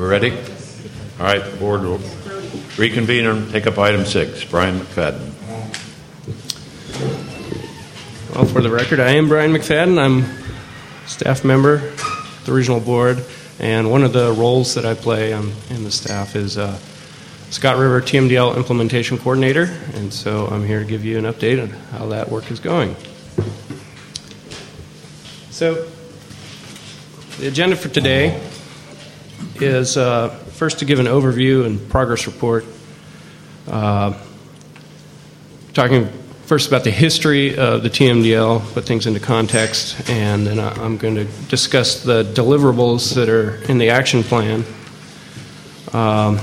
We're ready? All right, the board will reconvene and take up item 6. Brian McFadden. Well, for the record, I am Brian McFadden. I'm a staff member at the regional board, and one of the roles that I play in the staff is Scott River TMDL implementation coordinator, and so I'm here to give you an update on how that work is going. So the agenda for today is first to give an overview and progress report, talking first about the history of the TMDL, put things into context, and then I'm going to discuss the deliverables that are in the action plan. I'll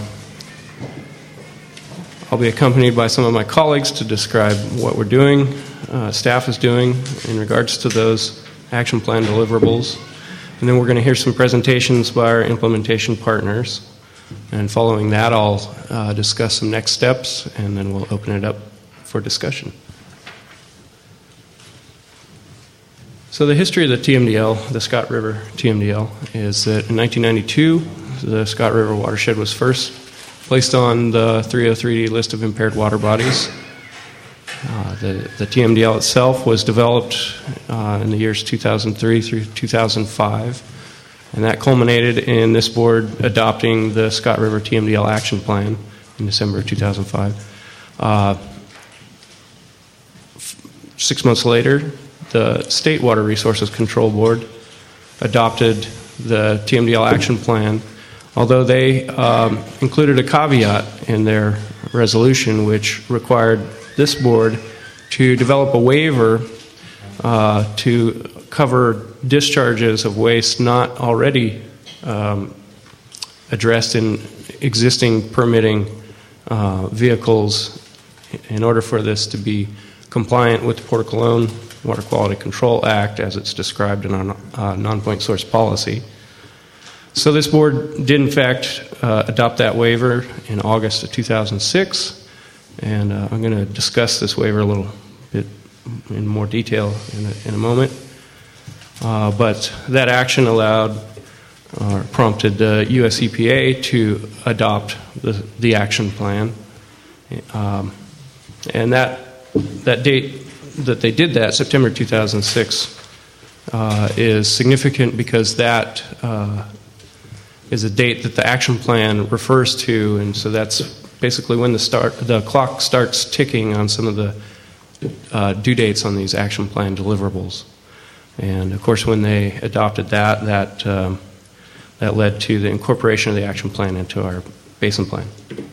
be accompanied by some of my colleagues to describe what we're doing, staff is doing in regards to those action plan deliverables. And then we're going to hear some presentations by our implementation partners. And following that, I'll discuss some next steps, and then we'll open it up for discussion. So the history of the TMDL, the Scott River TMDL, is that in 1992, the Scott River watershed was first placed on the 303D list of impaired water bodies. The TMDL itself was developed in the years 2003 through 2005, and that culminated in this board adopting the Scott River TMDL action plan in December of 2005. 6 months later, the State Water Resources Control Board adopted the TMDL action plan, although they included a caveat in their resolution which required this board to develop a waiver to cover discharges of waste not already addressed in existing permitting vehicles in order for this to be compliant with the Port of Cologne Water Quality Control Act as it's described in our non-point source policy. So this board did in fact adopt that waiver in August of 2006. And I'm going to discuss this waiver a little bit in more detail in a moment. But that action allowed or prompted the U.S. EPA to adopt the action plan. And that date that they did that, September 2006, is significant because that is a date that the action plan refers to, and so that's basically when the clock starts ticking on some of the due dates on these action plan deliverables. And of course, when they adopted that led to the incorporation of the action plan into our basin plan.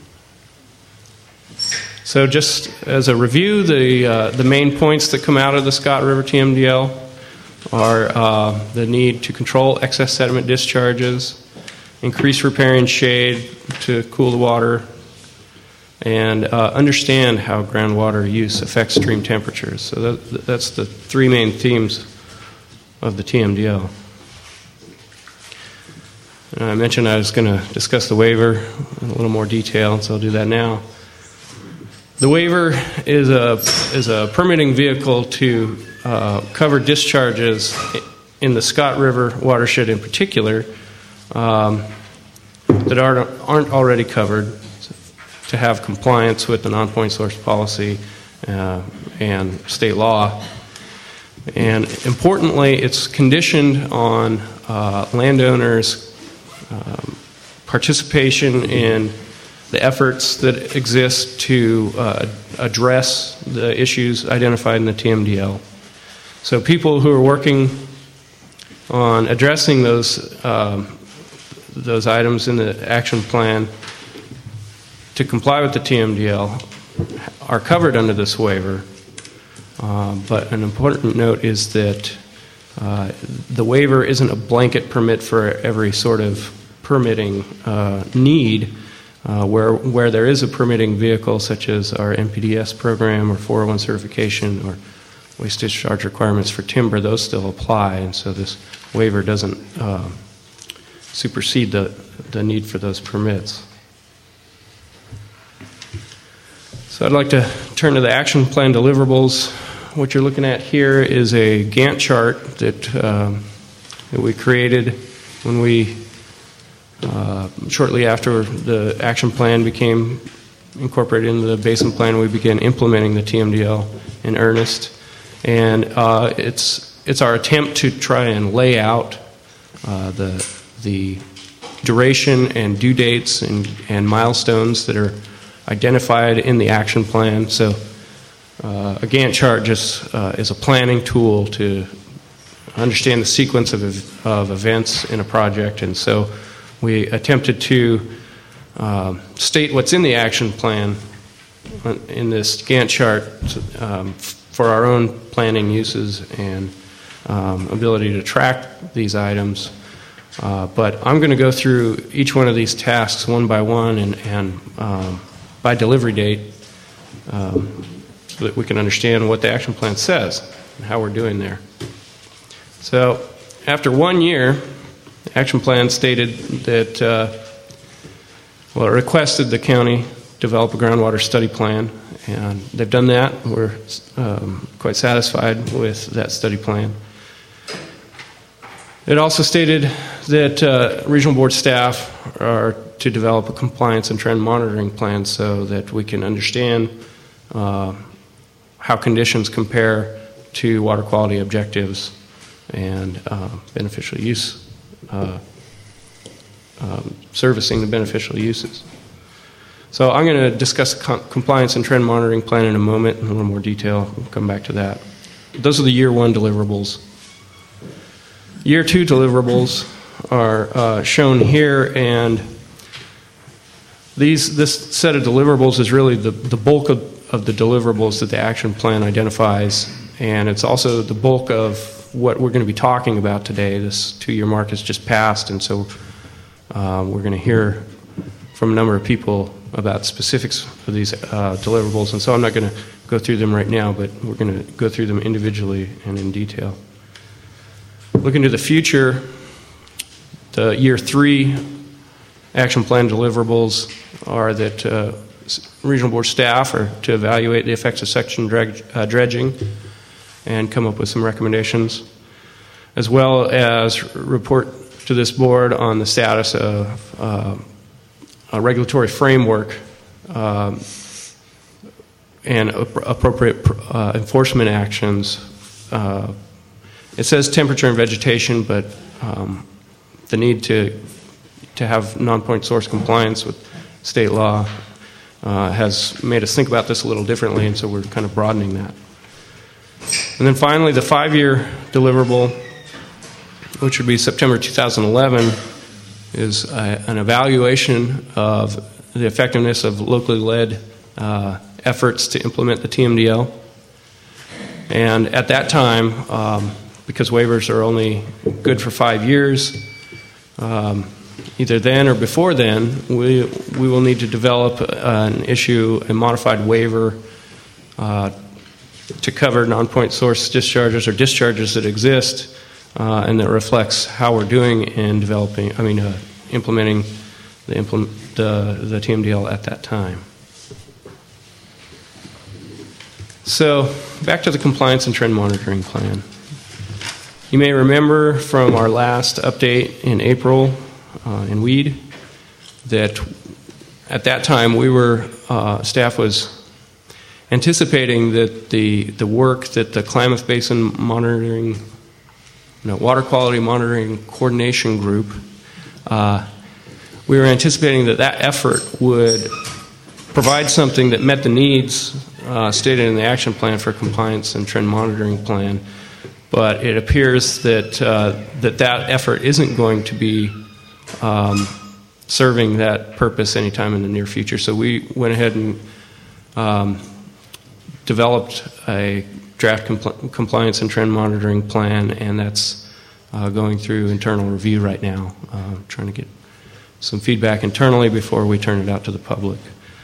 So just as a review, the main points that come out of the Scott River TMDL are the need to control excess sediment discharges, increase riparian shade to cool the water, and understand how groundwater use affects stream temperatures. So that's the three main themes of the TMDL. And I mentioned I was going to discuss the waiver in a little more detail, so I'll do that now. The waiver is a permitting vehicle to cover discharges in the Scott River watershed in particular that aren't already covered, to have compliance with the non-point source policy and state law. And importantly, it's conditioned on landowners' participation in the efforts that exist to address the issues identified in the TMDL. So people who are working on addressing those items in the action plan to comply with the TMDL are covered under this waiver. But an important note is that the waiver isn't a blanket permit for every sort of permitting need. Where there is a permitting vehicle such as our NPDES program or 401 certification or waste discharge requirements for timber, those still apply, and so this waiver doesn't supersede the need for those permits. So I'd like to turn to the action plan deliverables. What you're looking at here is a Gantt chart that we created when we Shortly after the action plan became incorporated into the basin plan, we began implementing the TMDL in earnest. And it's our attempt to try and lay out the duration and due dates and milestones that are identified in the action plan. So a Gantt chart just is a planning tool to understand the sequence of events in a project. And so we attempted to state what's in the action plan in this Gantt chart for our own planning uses and ability to track these items. But I'm going to go through each one of these tasks one by one and by delivery date so that we can understand what the action plan says and how we're doing there. So after 1 year, the action plan stated that, it requested the county develop a groundwater study plan, and they've done that. We're quite satisfied with that study plan. It also stated that regional board staff are to develop a compliance and trend monitoring plan so that we can understand how conditions compare to water quality objectives and beneficial use, servicing the beneficial uses. So I'm going to discuss the compliance and trend monitoring plan in a moment in a little more detail. We'll come back to that. Those are the year one deliverables. Year two deliverables are shown here, and this set of deliverables is really the bulk of the deliverables that the action plan identifies, and it's also the bulk of what we're going to be talking about today. This 2-year mark has just passed, and so we're going to hear from a number of people about specifics of these deliverables, and so I'm not going to go through them right now, but we're going to go through them individually and in detail. Looking to the future, the year 3 action plan deliverables are that regional board staff are to evaluate the effects of section dredging and come up with some recommendations, as well as report to this board on the status of a regulatory framework and appropriate enforcement actions. It says temperature and vegetation, but the need to have non-point source compliance with state law has made us think about this a little differently, and so we're kind of broadening that. And then finally, the 5-year deliverable, which would be September 2011, is an evaluation of the effectiveness of locally led efforts to implement the TMDL. And at that time, because waivers are only good for 5 years, either then or before then, we will need to develop a modified waiver to cover non-point source discharges or discharges that exist and that reflects how we're doing in implementing the TMDL at that time. So back to the compliance and trend monitoring plan. You may remember from our last update in April in Weed that at that time staff was anticipating that the work that the Klamath Basin Water Quality Monitoring Coordination Group, we were anticipating that effort would provide something that met the needs stated in the action plan for compliance and trend monitoring plan. But it appears that that effort isn't going to be serving that purpose anytime in the near future. So we went ahead and developed a draft compliance and trend monitoring plan, and that's going through internal review right now, trying to get some feedback internally before we turn it out to the public.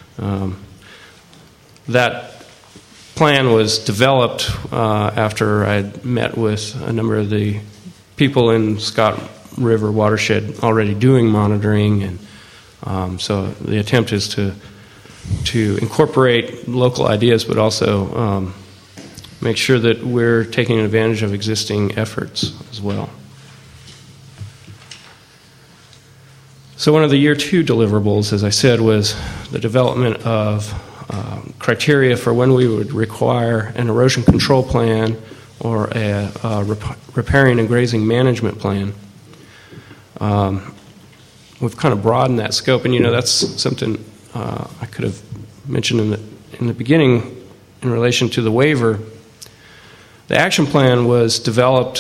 That plan was developed after I met with a number of the people in Scott River watershed already doing monitoring, and so the attempt is to incorporate local ideas, but also make sure that we're taking advantage of existing efforts as well. So one of the year 2 deliverables, as I said, was the development of criteria for when we would require an erosion control plan or a riparian and grazing management plan. We've kind of broadened that scope, and that's something I could have mentioned in the beginning in relation to the waiver. The action plan was developed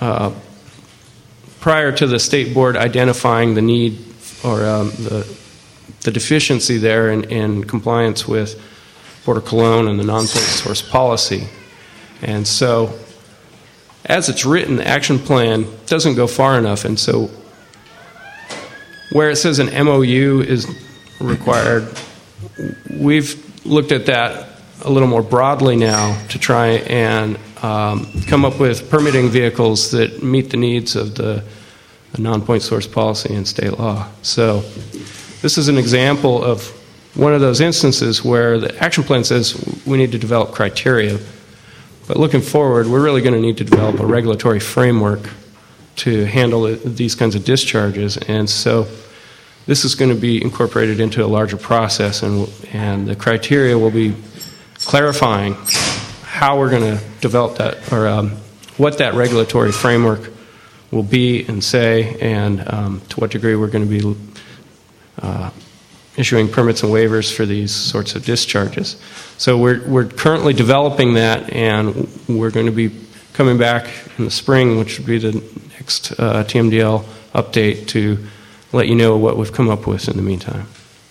prior to the state board identifying the need or the deficiency there in compliance with Port of Cologne and the non-point source policy. And so, as it's written, the action plan doesn't go far enough, and so where it says an MOU is required, we've looked at that a little more broadly now to try and come up with permitting vehicles that meet the needs of the non-point source policy and state law. So this is an example of one of those instances where the action plan says we need to develop criteria, but looking forward, we're really going to need to develop a regulatory framework to handle these kinds of discharges, and so this is going to be incorporated into a larger process, and the criteria will be clarifying how we're going to develop that, or what that regulatory framework will be and say, and to what degree we're going to be issuing permits and waivers for these sorts of discharges. So we're currently developing that, and we're going to be coming back in the spring, which would be the next TMDL update, to let you know what we've come up with in the meantime.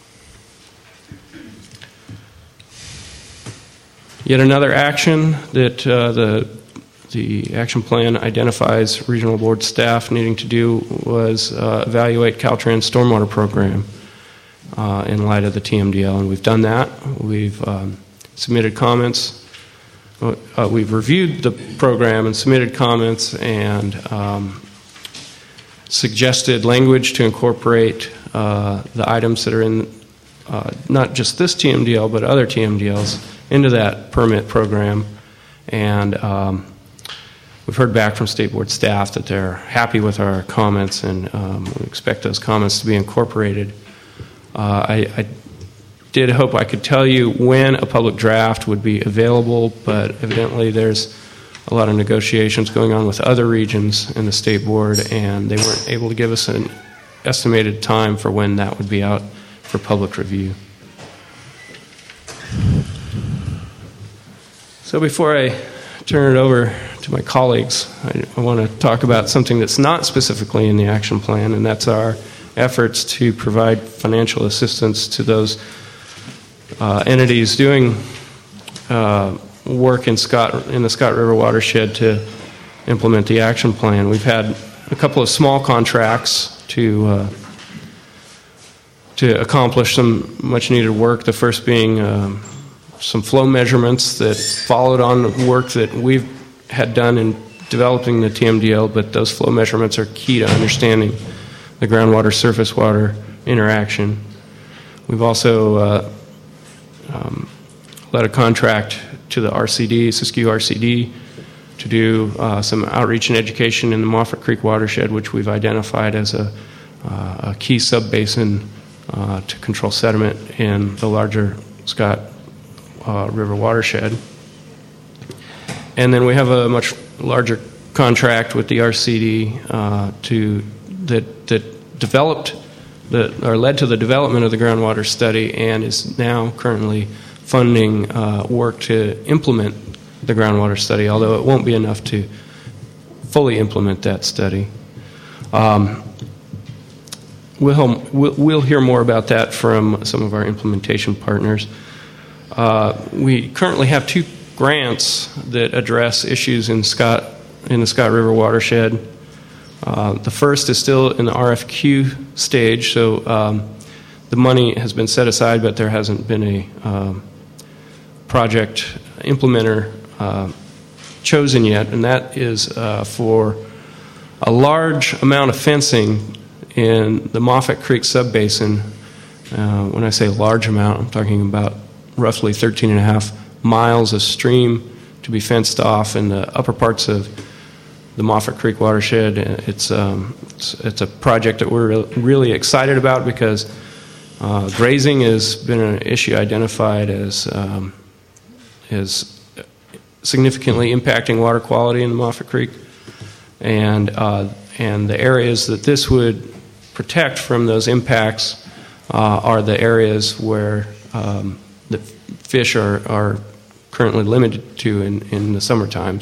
Yet another action that the action plan identifies regional board staff needing to do was evaluate Caltrans stormwater program in light of the TMDL, and we've done that. We've submitted comments. We've reviewed the program and submitted comments and suggested language to incorporate the items that are in not just this TMDL but other TMDLs into that permit program. And we've heard back from state board staff that they're happy with our comments, and we expect those comments to be incorporated. I did hope I could tell you when a public draft would be available, but evidently there's a lot of negotiations going on with other regions in the state board, and they weren't able to give us an estimated time for when that would be out for public review. So before I turn it over to my colleagues, I want to talk about something that's not specifically in the action plan, and that's our efforts to provide financial assistance to those entities doing work in the Scott River watershed to implement the action plan. We've had a couple of small contracts to accomplish some much needed work. The first being some flow measurements that followed on work that we've had done in developing the TMDL, but those flow measurements are key to understanding the groundwater surface water interaction. We've also led a contract to the RCD, Siskiyou RCD, to do some outreach and education in the Moffett Creek watershed, which we've identified as a key subbasin to control sediment in the larger Scott River watershed. And then we have a much larger contract with the RCD that developed or led to the development of the groundwater study and is now currently funding work to implement the groundwater study, although it won't be enough to fully implement that study. We'll hear more about that from some of our implementation partners. We currently have 2 grants that address issues in the Scott River watershed. The first is still in the RFQ stage, so the money has been set aside, but there hasn't been a project implementer chosen yet, and that is for a large amount of fencing in the Moffett Creek subbasin. When I say large amount, I'm talking about roughly 13.5 miles of stream to be fenced off in the upper parts of the Moffett Creek watershed. It's a project that we're really excited about because grazing has been an issue identified as significantly impacting water quality in the Moffett Creek, and the areas that this would protect from those impacts are the areas where the fish are currently limited to in the summertime.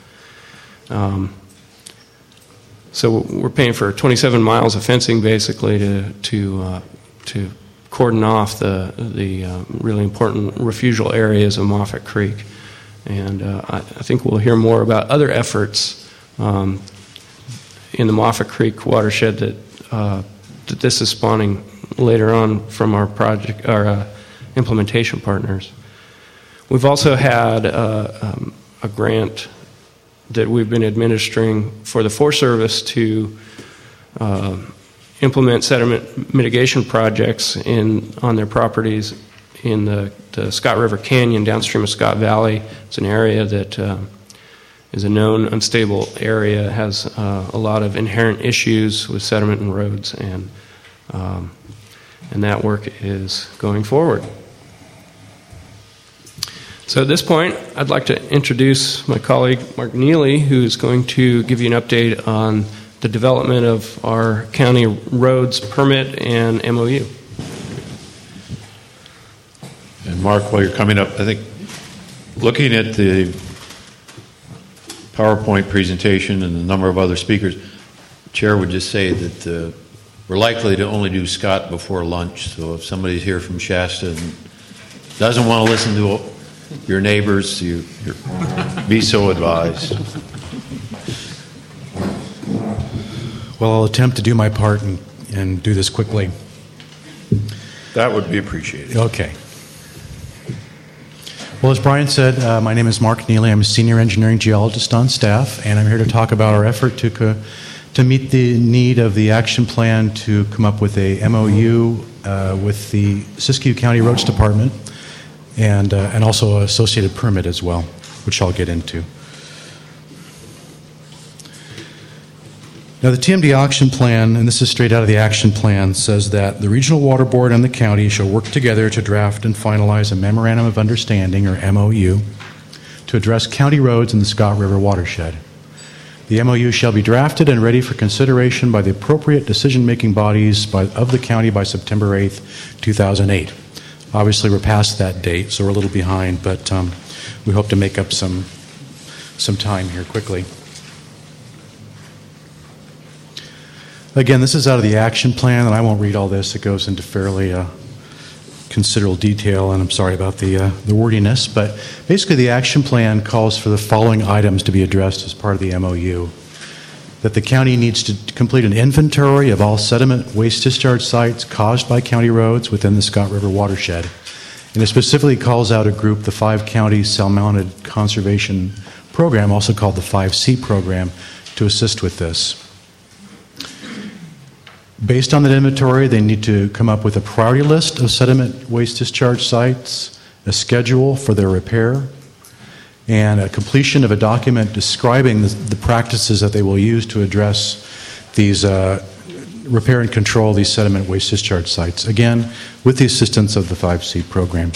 So we're paying for 27 miles of fencing basically to cordon off the really important refusal areas of Moffett Creek. And I think we'll hear more about other efforts in the Moffett Creek watershed that this is spawning later on from our implementation partners. We've also had a grant that we've been administering for the Forest Service to implement sediment mitigation projects on their properties in the Scott River Canyon downstream of Scott Valley. It's an area that is a known unstable area, has a lot of inherent issues with sediment and roads, and that work is going forward. So at this point, I'd like to introduce my colleague, Mark Neely, who is going to give you an update on the development of our county roads permit and MOU. And Mark, while you're coming up, I think looking at the PowerPoint presentation and the number of other speakers, the Chair would just say that we're likely to only do Scott before lunch. So if somebody's here from Shasta and doesn't want to listen to your neighbors, you're be so advised. Well, I'll attempt to do my part and do this quickly. That would be appreciated. Okay. Well, as Brian said, my name is Mark Neely. I'm a senior engineering geologist on staff, and I'm here to talk about our effort to meet the need of the action plan to come up with a MOU with the Siskiyou County Roads Department, and also an associated permit as well, which I'll get into. Now, the TMD action plan, and this is straight out of the action plan, says that the Regional Water Board and the county shall work together to draft and finalize a Memorandum of Understanding, or MOU, to address county roads in the Scott River watershed. The MOU shall be drafted and ready for consideration by the appropriate decision-making bodies of the county by September 8th, 2008. Obviously, we're past that date, so we're a little behind, but we hope to make up some time here quickly. Again, this is out of the action plan, and I won't read all this. It goes into fairly considerable detail, and I'm sorry about the wordiness, but basically the action plan calls for the following items to be addressed as part of the MOU. That the county needs to complete an inventory of all sediment waste discharge sites caused by county roads within the Scott River watershed. And it specifically calls out a group, the 5-County Cell-Mounted Conservation Program, also called the 5C program, to assist with this. Based on that inventory, they need to come up with a priority list of sediment waste discharge sites, a schedule for their repair, and a completion of a document describing the practices that they will use to address these repair and control these sediment waste discharge sites, again, with the assistance of the 5C program.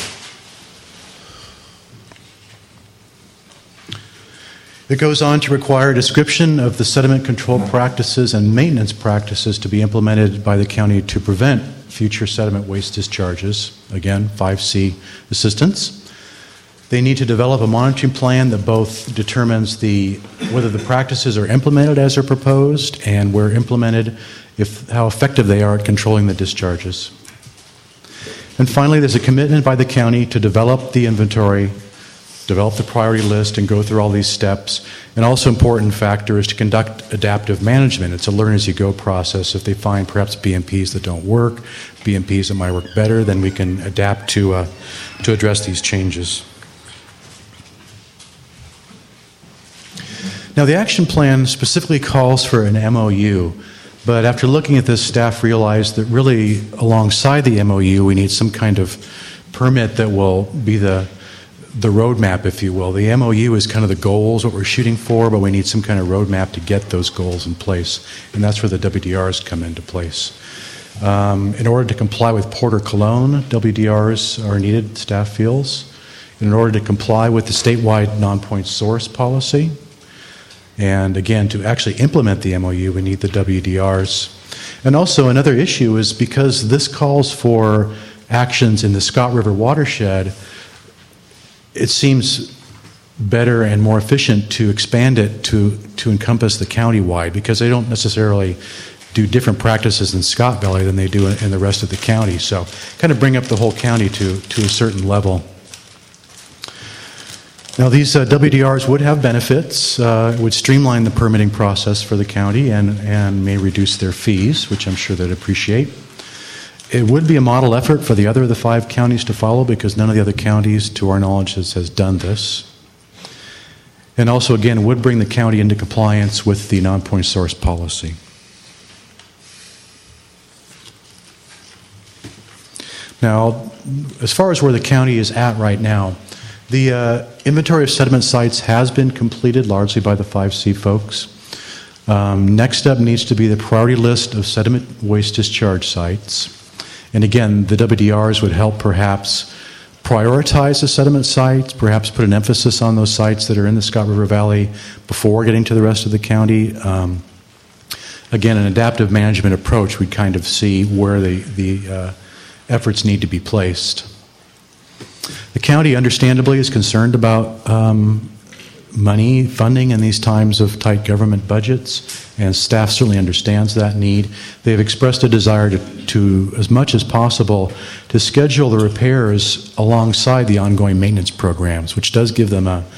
It goes on to require a description of the sediment control practices and maintenance practices to be implemented by the county to prevent future sediment waste discharges. Again, 5C assistance. They need to develop a monitoring plan that both determines whether the practices are implemented as they're proposed, and where implemented, how effective they are at controlling the discharges. And finally, there's a commitment by the county to develop the inventory, develop the priority list, and go through all these steps. And also important factor is to conduct adaptive management. It's a learn-as-you-go process. If they find perhaps BMPs that don't work, BMPs that might work better, then we can adapt to address these changes. Now, the action plan specifically calls for an MOU, but after looking at this, staff realized that really alongside the MOU, we need some kind of permit that will be the the roadmap, if you will. The MOU is kind of the goals, what we're shooting for, but we need some kind of roadmap to get those goals in place, and that's where the WDRs come into place. In order to comply with Port of Cologne, WDRs are needed, staff feels. In order to comply with the statewide non-point source policy, and again, to actually implement the MOU, we need the WDRs. And also another issue is because this calls for actions in the Scott River watershed, it seems better and more efficient to expand it to encompass the county-wide, because they don't necessarily do different practices in Scott Valley than they do in the rest of the county. So kind of bring up the whole county to a certain level. Now, these WDRs would have benefits. It would streamline the permitting process for the county and may reduce their fees, which I'm sure they'd appreciate. It would be a model effort for the other of the 5 counties to follow, because none of the other counties, to our knowledge, has done this. And also, again, would bring the county into compliance with the non-point source policy. Now, as far as where the county is at right now, the inventory of sediment sites has been completed largely by the 5C folks. Next up needs to be the priority list of sediment waste discharge sites. And again, the WDRs would help perhaps prioritize the sediment sites, perhaps put an emphasis on those sites that are in the Scott River Valley before getting to the rest of the county. Again, an adaptive management approach, we'd kind of see where the efforts need to be placed. The county, understandably, is concerned about money, funding in these times of tight government budgets, and staff certainly understands that need. They've expressed a desire to, as much as possible, to schedule the repairs alongside the ongoing maintenance programs, which does give them a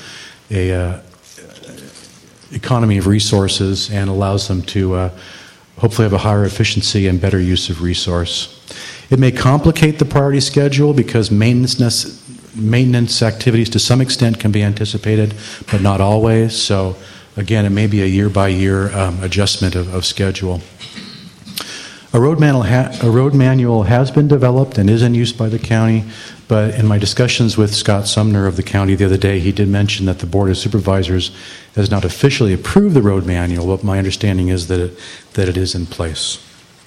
economy of resources and allows them to hopefully have a higher efficiency and better use of resource. It may complicate the priority schedule because maintenance activities to some extent can be anticipated, but not always. So again, it may be a year-by-year adjustment of schedule. A road manual has been developed and is in use by the county, but in my discussions with Scott Sumner of the county the other day, he did mention that the Board of Supervisors has not officially approved the road manual, but my understanding is that it is in place.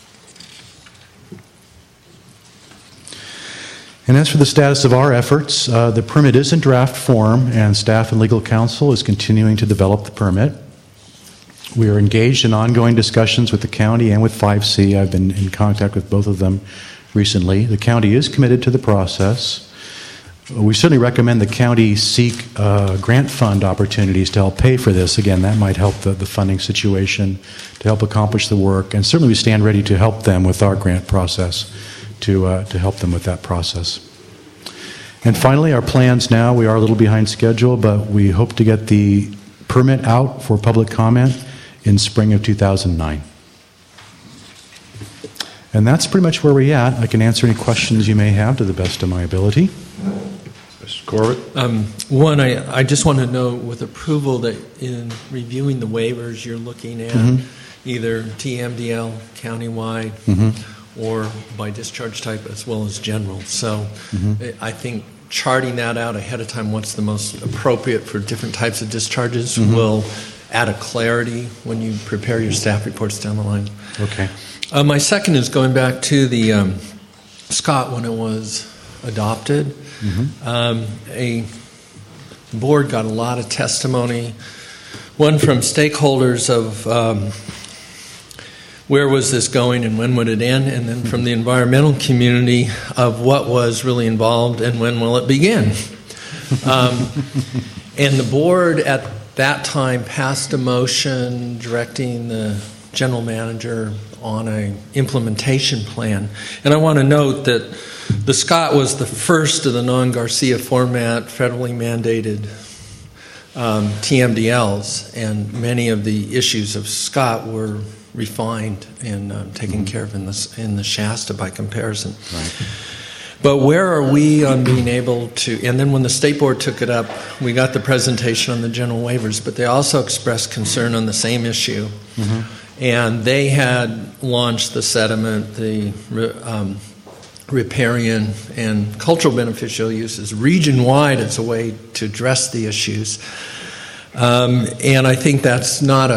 And as for the status of our efforts, the permit is in draft form, and staff and legal counsel is continuing to develop the permit. We are engaged in ongoing discussions with the county and with 5C. I've been in contact with both of them recently. The county is committed to the process. We certainly recommend the county seek grant fund opportunities to help pay for this. Again, that might help the funding situation to help accomplish the work, and certainly we stand ready to help them with our grant process. To help them with that process. And finally, our plans now, we are a little behind schedule, but we hope to get the permit out for public comment in spring of 2009. And that's pretty much where we're at. I can answer any questions you may have to the best of my ability. Mr. Corbett? One, I just want to know with approval that in reviewing the waivers you're looking at either TMDL countywide or by discharge type as well as general. So I think charting that out ahead of time, what's the most appropriate for different types of discharges will add a clarity when you prepare your staff reports down the line. Okay. My second is going back to the Scott when it was adopted. A board got a lot of testimony, one from stakeholders of where was this going and when would it end, and then from the environmental community of what was really involved and when will it begin. And the board at that time passed a motion directing the general manager on an implementation plan. And I want to note that the Scott was the first of the non-Garcia format federally mandated TMDLs, and many of the issues of Scott were refined and taken care of in the Shasta by comparison. Right. But where are we on being able to, and then when the state board took it up, we got the presentation on the general waivers, but they also expressed concern on the same issue. And they had launched the sediment, the riparian and cultural beneficial uses region-wide as a way to address the issues. And I think that's not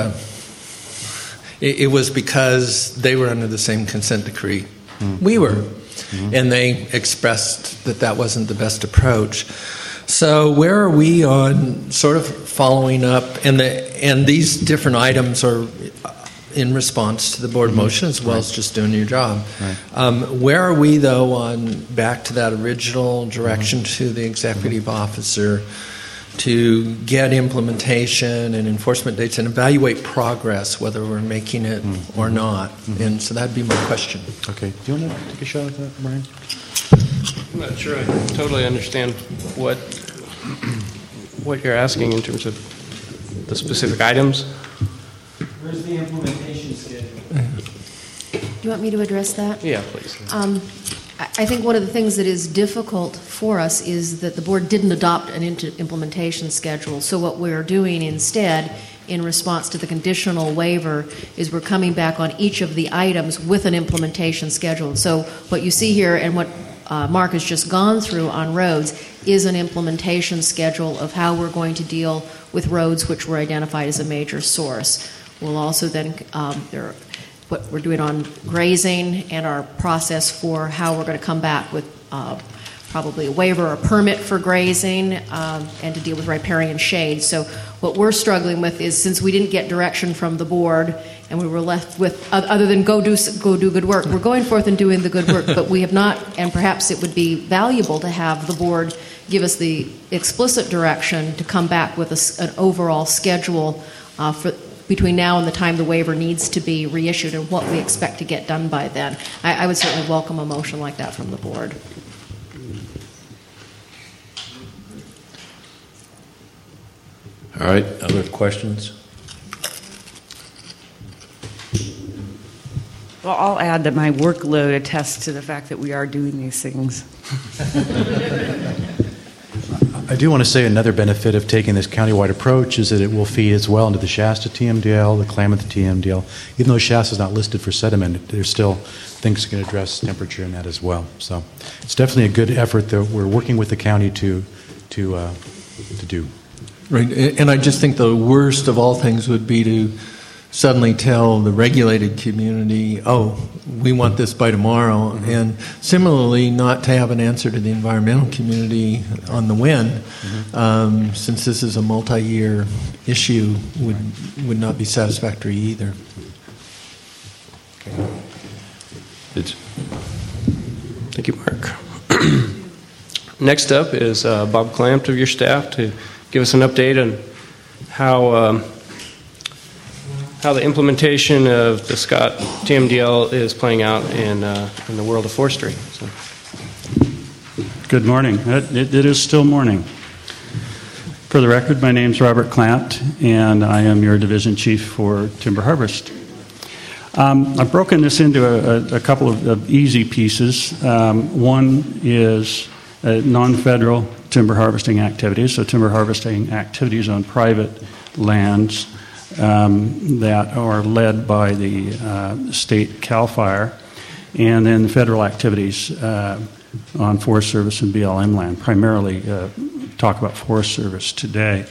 it was because they were under the same consent decree we were, and they expressed that wasn't the best approach. So where are we on sort of following up, and these different items are in response to the board motion as well as just doing your job. Right. Where are we, though, on back to that original direction to the executive officer to get implementation and enforcement dates and evaluate progress, whether we're making it or not? And so that'd be my question. Okay. Do you want to take a shot at that, Brian? I'm not sure I totally understand what you're asking in terms of the specific items. Where's the implementation schedule? Do you want me to address that? Yeah, please. I think one of the things that is difficult for us is that the board didn't adopt an implementation schedule. So what we're doing instead, in response to the conditional waiver, is we're coming back on each of the items with an implementation schedule. So what you see here and what Mark has just gone through on roads is an implementation schedule of how we're going to deal with roads which were identified as a major source. We'll also then, what we're doing on grazing and our process for how we're going to come back with probably a waiver or a permit for grazing and to deal with riparian shade. So what we're struggling with is, since we didn't get direction from the board and we were left with, other than go do good work, we're going forth and doing the good work, but we have not, and perhaps it would be valuable to have the board give us the explicit direction to come back with an overall schedule for between now and the time the waiver needs to be reissued and what we expect to get done by then. I would certainly welcome a motion like that from the board. All right, other questions? Well, I'll add that my workload attests to the fact that we are doing these things. I do want to say another benefit of taking this countywide approach is that it will feed as well into the Shasta TMDL, the Klamath TMDL. Even though Shasta is not listed for sediment, there's still things that can address temperature in that as well. So it's definitely a good effort that we're working with the county to do. Right, and I just think the worst of all things would be to suddenly tell the regulated community, oh, we want this by tomorrow, and similarly not to have an answer to the environmental community on the when, since this is a multi-year issue, would not be satisfactory either. Thank you, Mark. Next up is Bob Clampt of your staff to give us an update on how the implementation of the Scott TMDL is playing out in the world of forestry. So. Good morning. It is still morning. For the record, my name is Robert Clampt, and I am your division chief for timber harvest. I've broken this into a couple of easy pieces. One is non-federal timber harvesting activities, so timber harvesting activities on private lands that are led by the state CAL FIRE, and then the federal activities on Forest Service and BLM land. Primarily talk about Forest Service today.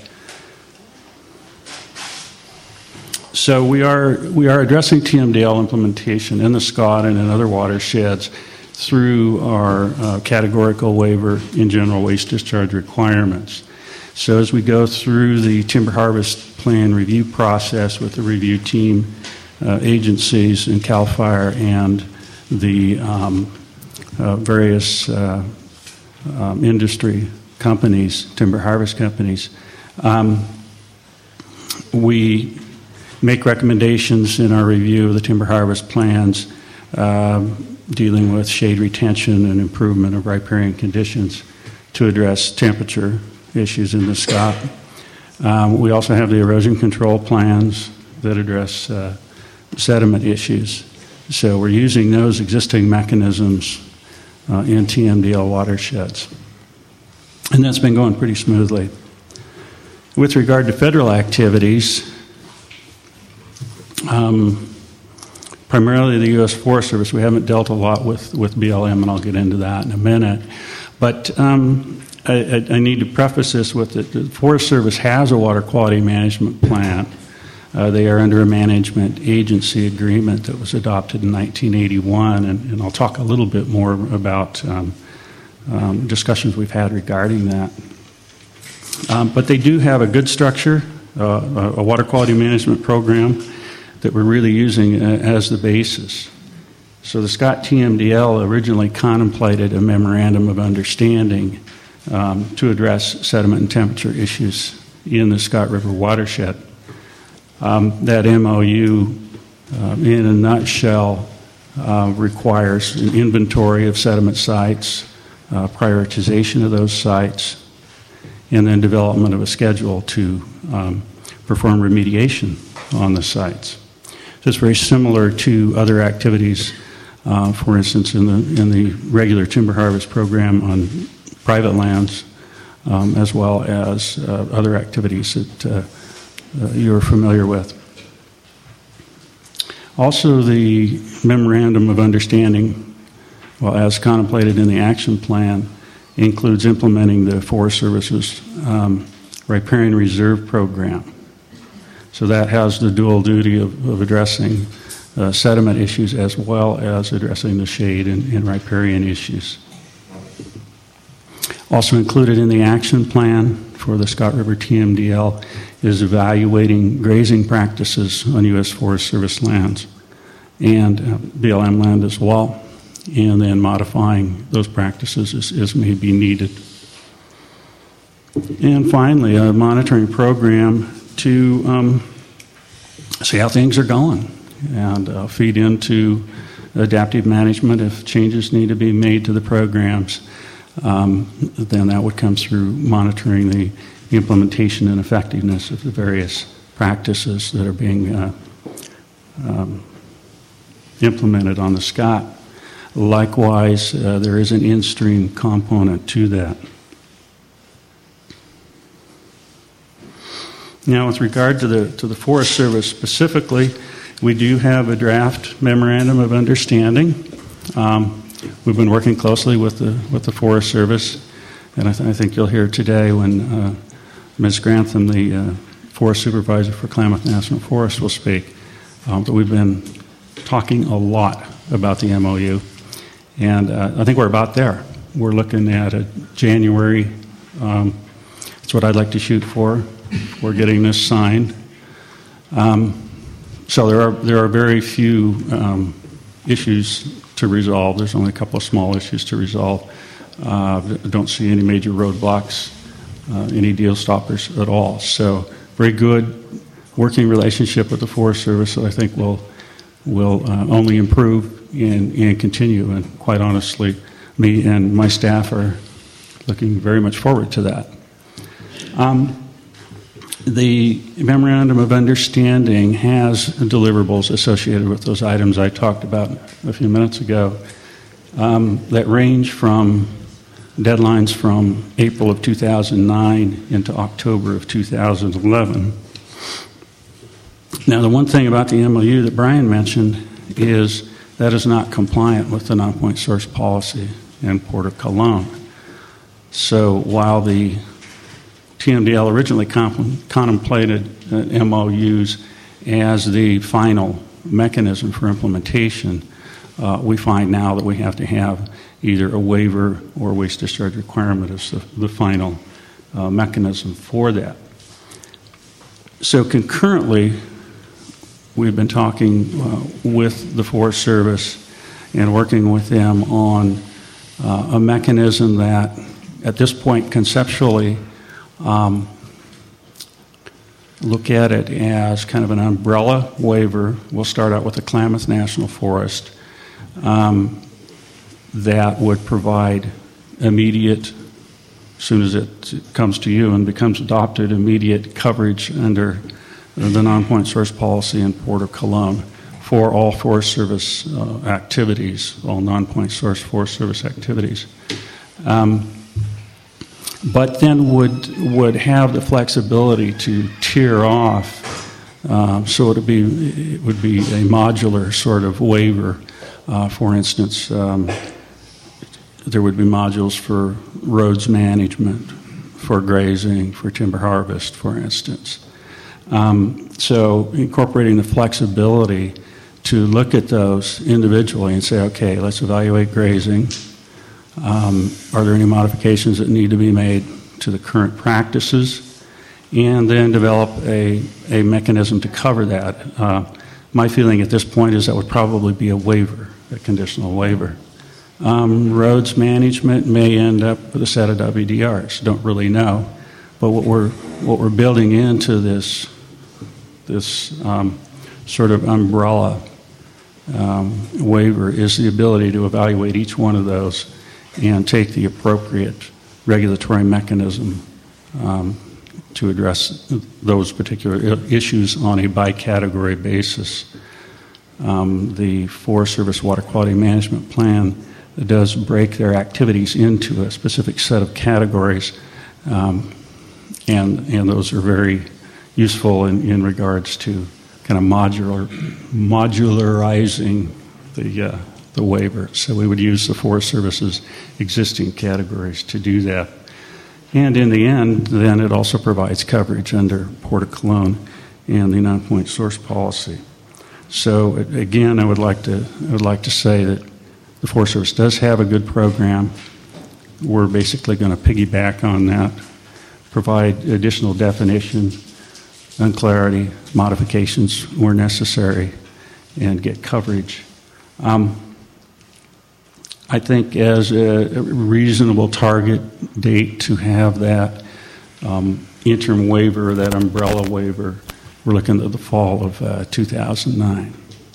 So we are addressing TMDL implementation in the Scott and in other watersheds through our categorical waiver in general waste discharge requirements. So as we go through the timber harvest plan review process with the review team, agencies and CAL FIRE and the various industry companies, timber harvest companies, we make recommendations in our review of the timber harvest plans dealing with shade retention and improvement of riparian conditions to address temperature issues in the Scott. We also have the erosion control plans that address sediment issues. So we're using those existing mechanisms in TMDL watersheds. And that's been going pretty smoothly. With regard to federal activities, primarily the U.S. Forest Service. We haven't dealt a lot with BLM, and I'll get into that in a minute. But I need to preface this with that the Forest Service has a water quality management plan. They are under a management agency agreement that was adopted in 1981, and I'll talk a little bit more about discussions we've had regarding that. But they do have a good structure, a water quality management program that we're really using as the basis. So the Scott TMDL originally contemplated a memorandum of understanding to address sediment and temperature issues in the Scott River watershed. That MOU, in a nutshell, requires an inventory of sediment sites, prioritization of those sites, and then development of a schedule to perform remediation on the sites. So it's very similar to other activities, for instance, in the regular timber harvest program on private lands, as well as other activities that you're familiar with. Also, the Memorandum of Understanding, well, as contemplated in the action plan, includes implementing the Forest Service's riparian reserve program. So that has the dual duty of addressing sediment issues as well as addressing the shade and riparian issues. Also included in the action plan for the Scott River TMDL is evaluating grazing practices on U.S. Forest Service lands and BLM land as well, and then modifying those practices as may be needed. And finally, a monitoring program to see how things are going and feed into adaptive management if changes need to be made to the programs. Then that would come through monitoring the implementation and effectiveness of the various practices that are being implemented on the Scott. Likewise, there is an in-stream component to that. Now, with regard to the Forest Service specifically, we do have a draft memorandum of understanding. We've been working closely with the Forest Service, and I think you'll hear today when Ms. Grantham, the Forest Supervisor for Klamath National Forest, will speak. But we've been talking a lot about the MOU, and I think we're about there. We're looking at a January. That's what I'd like to shoot for. We're getting this signed. So there are very few issues to resolve. There's only a couple of small issues to resolve. I don't see any major roadblocks, any deal stoppers at all. So very good working relationship with the Forest Service that I think will only improve and continue. And quite honestly, me and my staff are looking very much forward to that. The Memorandum of Understanding has deliverables associated with those items I talked about a few minutes ago that range from deadlines from April of 2009 into October of 2011. Now, the one thing about the MOU that Brian mentioned is that is not compliant with the non-point source policy in Port of Cologne. So while the TMDL originally contemplated MOUs as the final mechanism for implementation, we find now that we have to have either a waiver or waste discharge requirement as the final mechanism for that. So concurrently, we've been talking with the Forest Service and working with them on a mechanism that, at this point, conceptually, look at it as kind of an umbrella waiver. We'll start out with the Klamath National Forest that would provide immediate, as soon as it comes to you and becomes adopted, immediate coverage under the non-point source policy in Port of Cologne for all Forest Service activities, all non-point source Forest Service activities. But then would have the flexibility to tier off So it would be a modular sort of waiver. For instance, there would be modules for roads management, for grazing, for timber harvest, for instance. So incorporating the flexibility to look at those individually and say, okay, let's evaluate grazing. Are there any modifications that need to be made to the current practices? And then develop a mechanism to cover that. My feeling at this point is that would probably be a waiver, a conditional waiver. Roads management may end up with a set of WDRs. Don't really know, but what we're building into this sort of umbrella waiver is the ability to evaluate each one of those and take the appropriate regulatory mechanism to address those particular issues on a by-category basis. The Forest Service Water Quality Management Plan does break their activities into a specific set of categories, and those are very useful in regards to kind of modularizing the waiver. So we would use the Forest Service's existing categories to do that. And in the end, then it also provides coverage under Port of Cologne and the non-point source policy. So again, I would like to say that the Forest Service does have a good program. We're basically going to piggyback on that, provide additional definition and clarity, modifications where necessary, and get coverage. I think as a reasonable target date to have that interim waiver, that umbrella waiver, we're looking at the fall of 2009.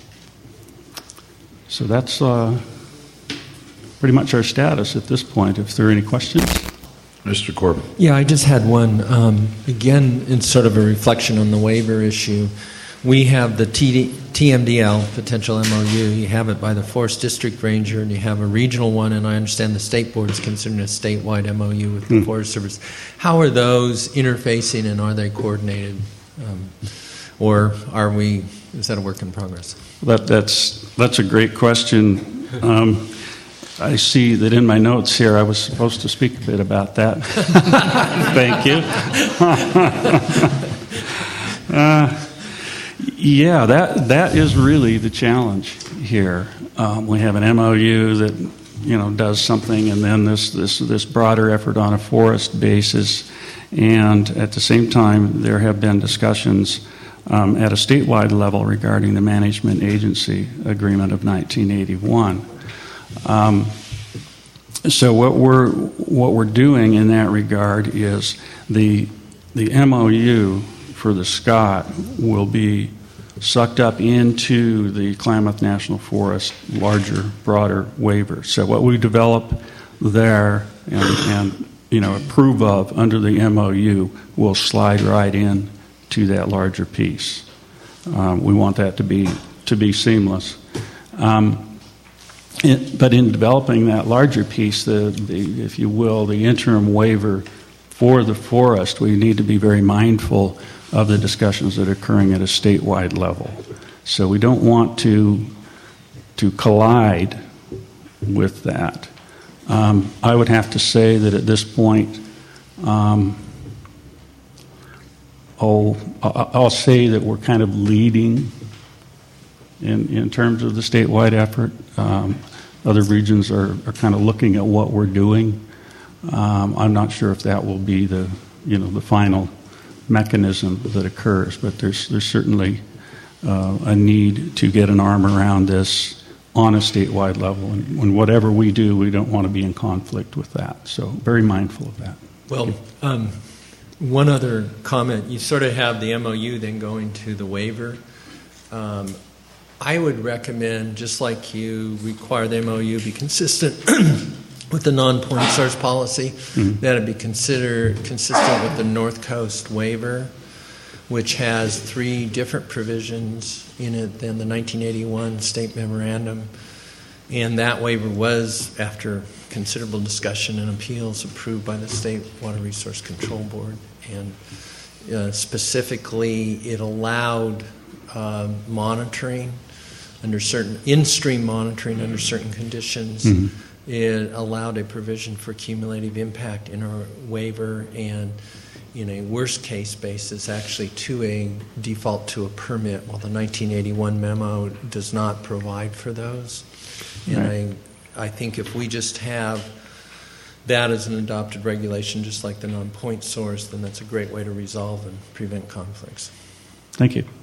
So that's pretty much our status at this point. If there are any questions? Mr. Corbin. Yeah, I just had one. Again, in sort of a reflection on the waiver issue. We have the TMDL, potential MOU. You have it by the Forest District Ranger, and you have a regional one, and I understand the State Board is considering a statewide MOU with the Forest Service. How are those interfacing, and are they coordinated? Or is that a work in progress? That's a great question. I see that in my notes here I was supposed to speak a bit about that. Thank you. Yeah, that is really the challenge here. We have an MOU that does something, and then this broader effort on a forest basis, and at the same time there have been discussions at a statewide level regarding the Management Agency Agreement of 1981. So what we're doing in that regard is the MOU for the Scott will be sucked up into the Klamath National Forest larger, broader waiver. So what we develop there and approve of under the MOU will slide right in to that larger piece. We want that to be seamless. But in developing that larger piece, if you will, the interim waiver for the forest, we need to be very mindful of the discussions that are occurring at a statewide level. So we don't want to collide with that. I would have to say that at this point, I'll say that we're kind of leading in terms of the statewide effort. Other regions are kind of looking at what we're doing. I'm not sure if that will be the final mechanism that occurs, but there's certainly a need to get an arm around this on a statewide level. And whatever we do, we don't want to be in conflict with that. So very mindful of that. Well, one other comment. You sort of have the MOU then going to the waiver. I would recommend, just like you require the MOU be consistent with the non-point source policy, that it be consistent with the North Coast waiver, which has 3 different provisions in it than the 1981 state memorandum. And that waiver was, after considerable discussion and appeals, approved by the State Water Resource Control Board. And Specifically, it allowed monitoring under certain in-stream monitoring under certain conditions. It allowed a provision for cumulative impact in our waiver, and in a worst-case basis, actually to a default to a permit, while the 1981 memo does not provide for those. And I think if we just have that as an adopted regulation, just like the non-point source, then that's a great way to resolve and prevent conflicts. Thank you.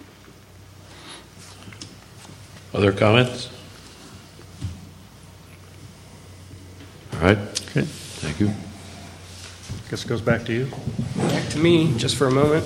Other comments? All right. Okay. Thank you. Guess it goes back to you. Back to me, just for a moment.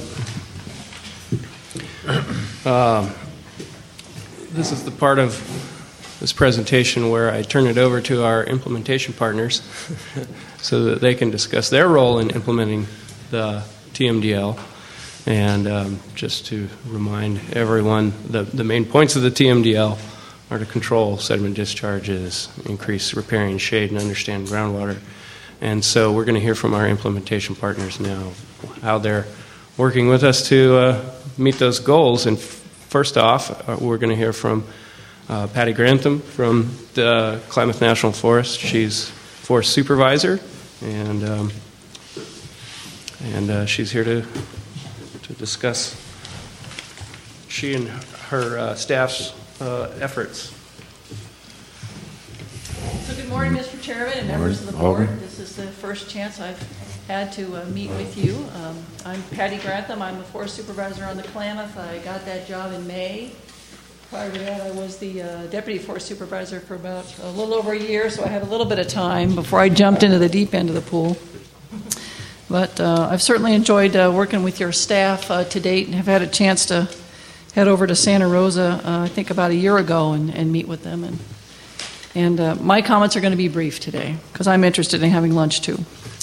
This is the part of this presentation where I turn it over to our implementation partners so that they can discuss their role in implementing the TMDL. And just to remind everyone, the main points of the TMDL are to control sediment discharges, increase riparian shade, and understand groundwater. And so we're going to hear from our implementation partners now how they're working with us to meet those goals. And first off, we're going to hear from Patty Grantham from the Klamath National Forest. She's forest supervisor, and she's here to discuss she and her staff's efforts. So good morning, Mr. Chairman and members of the board. This is the first chance I've had to meet with you. I'm Patty Grantham. I'm the forest supervisor on the Klamath. I got that job in May. Prior to that, I was the deputy forest supervisor for about a little over a year, so I had a little bit of time before I jumped into the deep end of the pool. But I've certainly enjoyed working with your staff to date, and have had a chance to head over to Santa Rosa, I think about a year ago, and meet with them. And my comments are going to be brief today, because I'm interested in having lunch too.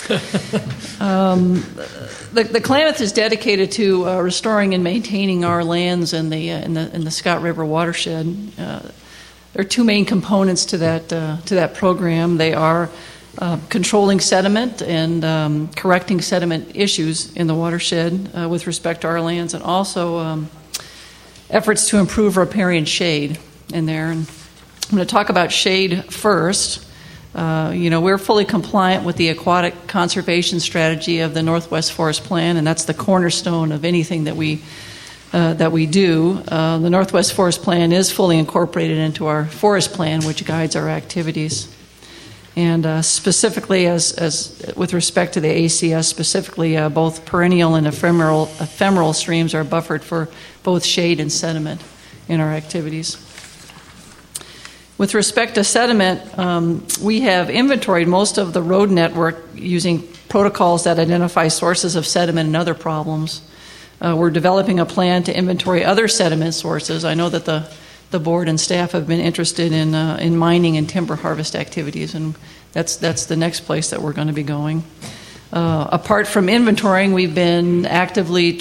The Klamath is dedicated to restoring and maintaining our lands in the Scott River watershed. There are two main components to that program. They are controlling sediment and correcting sediment issues in the watershed with respect to our lands, and also efforts to improve riparian shade in there. And I'm going to talk about shade first. We're fully compliant with the aquatic conservation strategy of the Northwest Forest Plan, and that's the cornerstone of anything that we do. The Northwest Forest Plan is fully incorporated into our forest plan, which guides our activities. And specifically, as with respect to the ACS, specifically, both perennial and ephemeral streams are buffered for both shade and sediment in our activities. With respect to sediment, we have inventoried most of the road network using protocols that identify sources of sediment and other problems. We're developing a plan to inventory other sediment sources. I know that the board and staff have been interested in mining and timber harvest activities, and that's the next place that we're going to be going. Apart from inventorying, we've been actively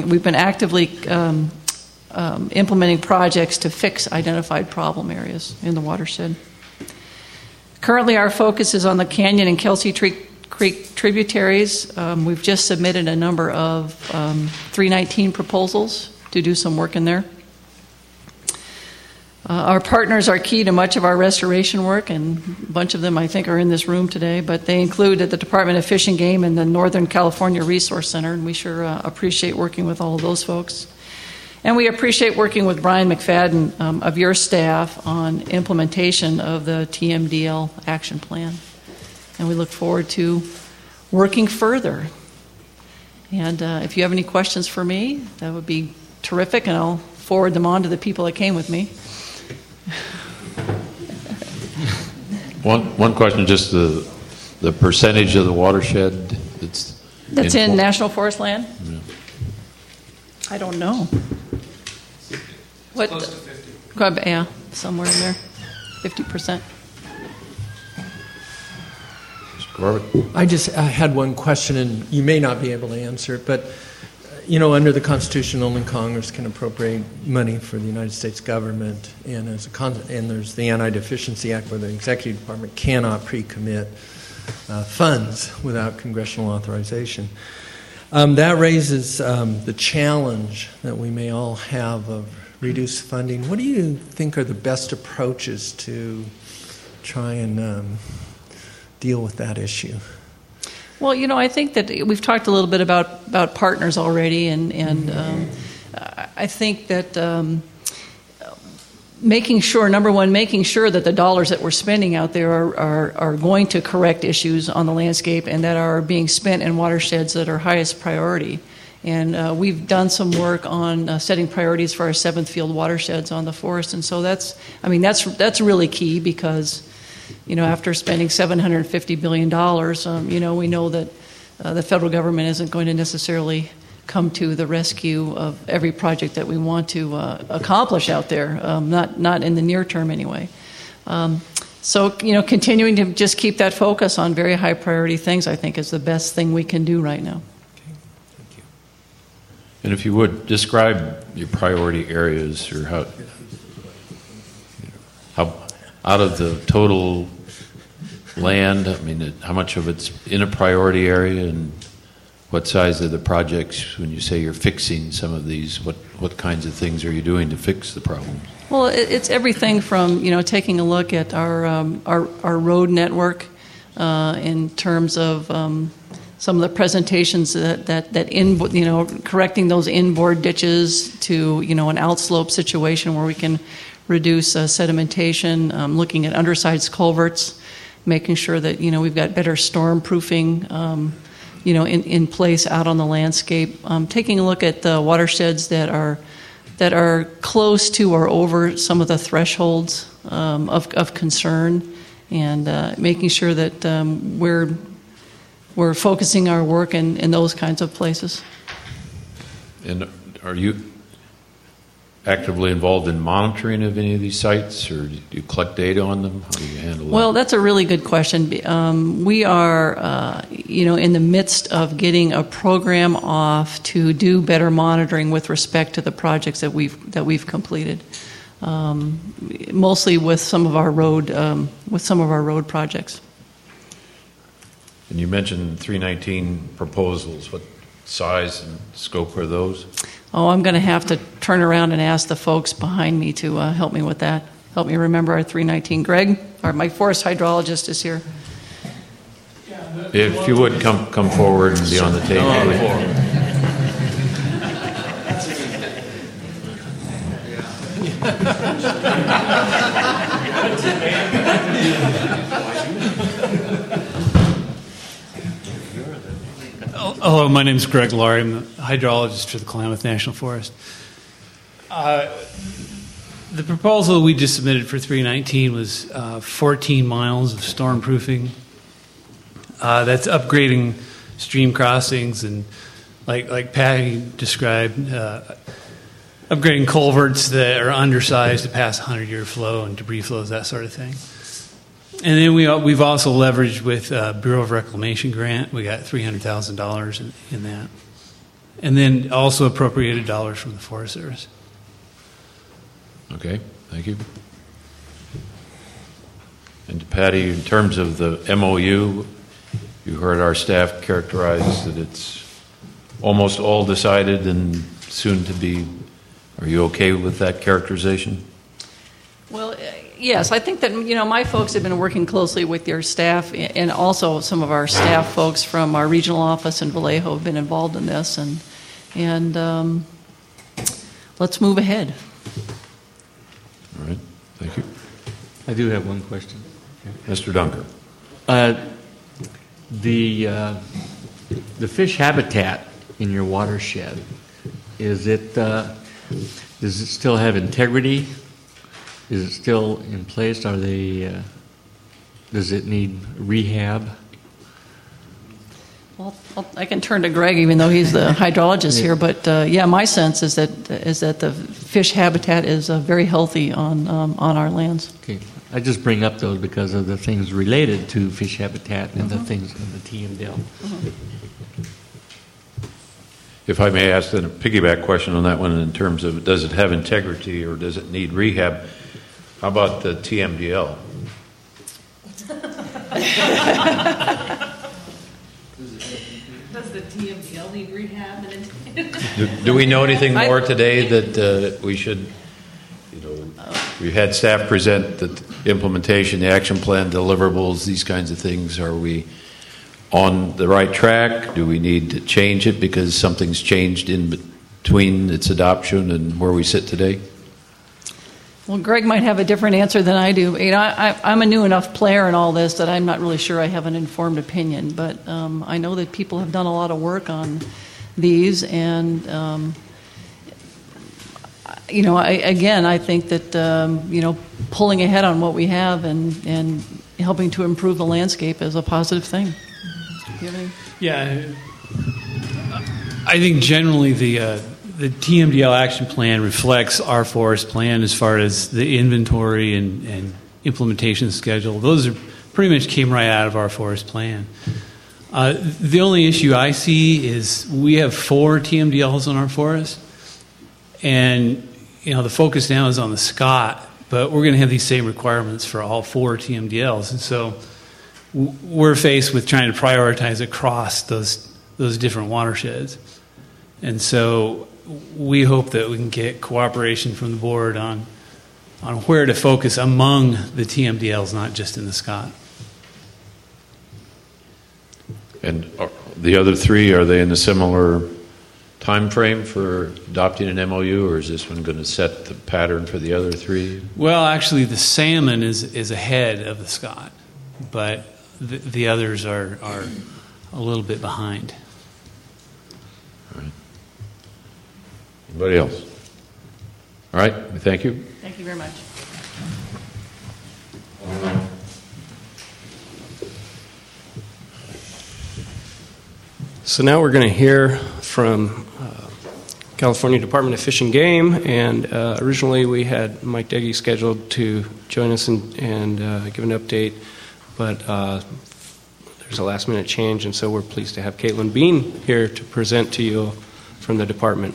implementing projects to fix identified problem areas in the watershed. Currently, our focus is on the Canyon and Kelsey Creek tributaries. We've just submitted a number of 319 proposals to do some work in there. Our partners are key to much of our restoration work, and a bunch of them, I think, are in this room today, but they include the Department of Fish and Game and the Northern California Resource Center, and we sure appreciate working with all of those folks. And we appreciate working with Brian McFadden of your staff on implementation of the TMDL action plan. And we look forward to working further. And if you have any questions for me, that would be terrific, and I'll forward them on to the people that came with me. One question, just the percentage of the watershed that's in national forest land? Yeah. I don't know. What? Close to 50. Yeah, somewhere in there, 50%. Mr. Corbett? I had one question, and you may not be able to answer it, but under the Constitution, only Congress can appropriate money for the United States government, and there's the Anti-Deficiency Act, where the Executive Department cannot pre-commit funds without congressional authorization. That raises the challenge that we may all have of reduced funding. What do you think are the best approaches to try and deal with that issue? Well, I think that we've talked a little bit about partners already, and I think that making sure that the dollars that we're spending out there are going to correct issues on the landscape and that are being spent in watersheds that are highest priority. And we've done some work on setting priorities for our 7th field watersheds on the forest, and so that's really key because, after spending $750 billion, we know that the federal government isn't going to necessarily come to the rescue of every project that we want to accomplish out there, not in the near term anyway. So, continuing to just keep that focus on very high priority things, I think, is the best thing we can do right now. And if you would, describe your priority areas, or how out of the total land, how much of it's in a priority area, and what size are the projects when you say you're fixing some of these? What kinds of things are you doing to fix the problems? Well, it's everything from, taking a look at our road network in terms of some of the presentations correcting those inboard ditches to, an outslope situation where we can reduce sedimentation, looking at undersides culverts, making sure that, we've got better storm proofing, in place out on the landscape, taking a look at the watersheds that are close to or over some of the thresholds of concern, and making sure that we're focusing our work in those kinds of places. And are you actively involved in monitoring of any of these sites, or do you collect data on them? How do you handle that? Well, that's a really good question. We are, in the midst of getting a program off to do better monitoring with respect to the projects that we've completed, mostly with some of our road projects. And you mentioned 319 proposals. What size and scope are those? Oh, I'm going to have to turn around and ask the folks behind me to help me with that. Help me remember our 319. Greg, my forest hydrologist, is here. If you would come forward and be on the table. Hello, my name is Greg Laurie. I'm a hydrologist for the Klamath National Forest. The proposal we just submitted for 319 was 14 miles of stormproofing. That's upgrading stream crossings and, like Patty described, upgrading culverts that are undersized to pass 100-year flow and debris flows, that sort of thing. And then we've also leveraged with Bureau of Reclamation grant. We got $300,000 in that. And then also appropriated dollars from the Forest Service. Okay, thank you. And Patty, in terms of the MOU, you heard our staff characterize that it's almost all decided and soon to be. Are you okay with that characterization? Well, yes, I think that, my folks have been working closely with your staff, and also some of our staff folks from our regional office in Vallejo have been involved in this, and let's move ahead. All right, thank you. I do have one question. Mr. Dunker. The fish habitat in your watershed, does it still have integrity? Is it still in place? Does it need rehab? Well, I can turn to Greg, even though he's the hydrologist here. But my sense is that the fish habitat is very healthy on our lands. Okay, I just bring up those because of the things related to fish habitat and the things in the TMDL. If I may ask then a piggyback question on that one, in terms of does it have integrity or does it need rehab? How about the TMDL? Does Does the TMDL need rehab? Do we know anything more today that we should, we've had staff present the implementation, the action plan, deliverables, these kinds of things. Are we on the right track? Do we need to change it because something's changed in between its adoption and where we sit today? Well, Greg might have a different answer than I do. I'm a new enough player in all this that I'm not really sure I have an informed opinion, but I know that people have done a lot of work on these, and I think that pulling ahead on what we have and helping to improve the landscape is a positive thing. Yeah, I think generally the TMDL action plan reflects our forest plan as far as the inventory and implementation schedule. Those are pretty much came right out of our forest plan. The only issue I see is we have 4 TMDLs in our forest, and the focus now is on the Scott, but we're going to have these same requirements for all 4 TMDLs, and so we're faced with trying to prioritize across those different watersheds. And so we hope that we can get cooperation from the board on where to focus among the TMDLs, not just in the Scott. And the other 3, are they in a similar time frame for adopting an MOU, or is this one going to set the pattern for the other 3? Well, actually, the salmon is ahead of the Scott, but the others are a little bit behind. All right. Anybody else? All right. Thank you. Thank you very much. So now we're going to hear from California Department of Fish and Game, and originally we had Mike Degge scheduled to join us and give an update, but there's a last-minute change, and so we're pleased to have Caitlin Bean here to present to you from the department.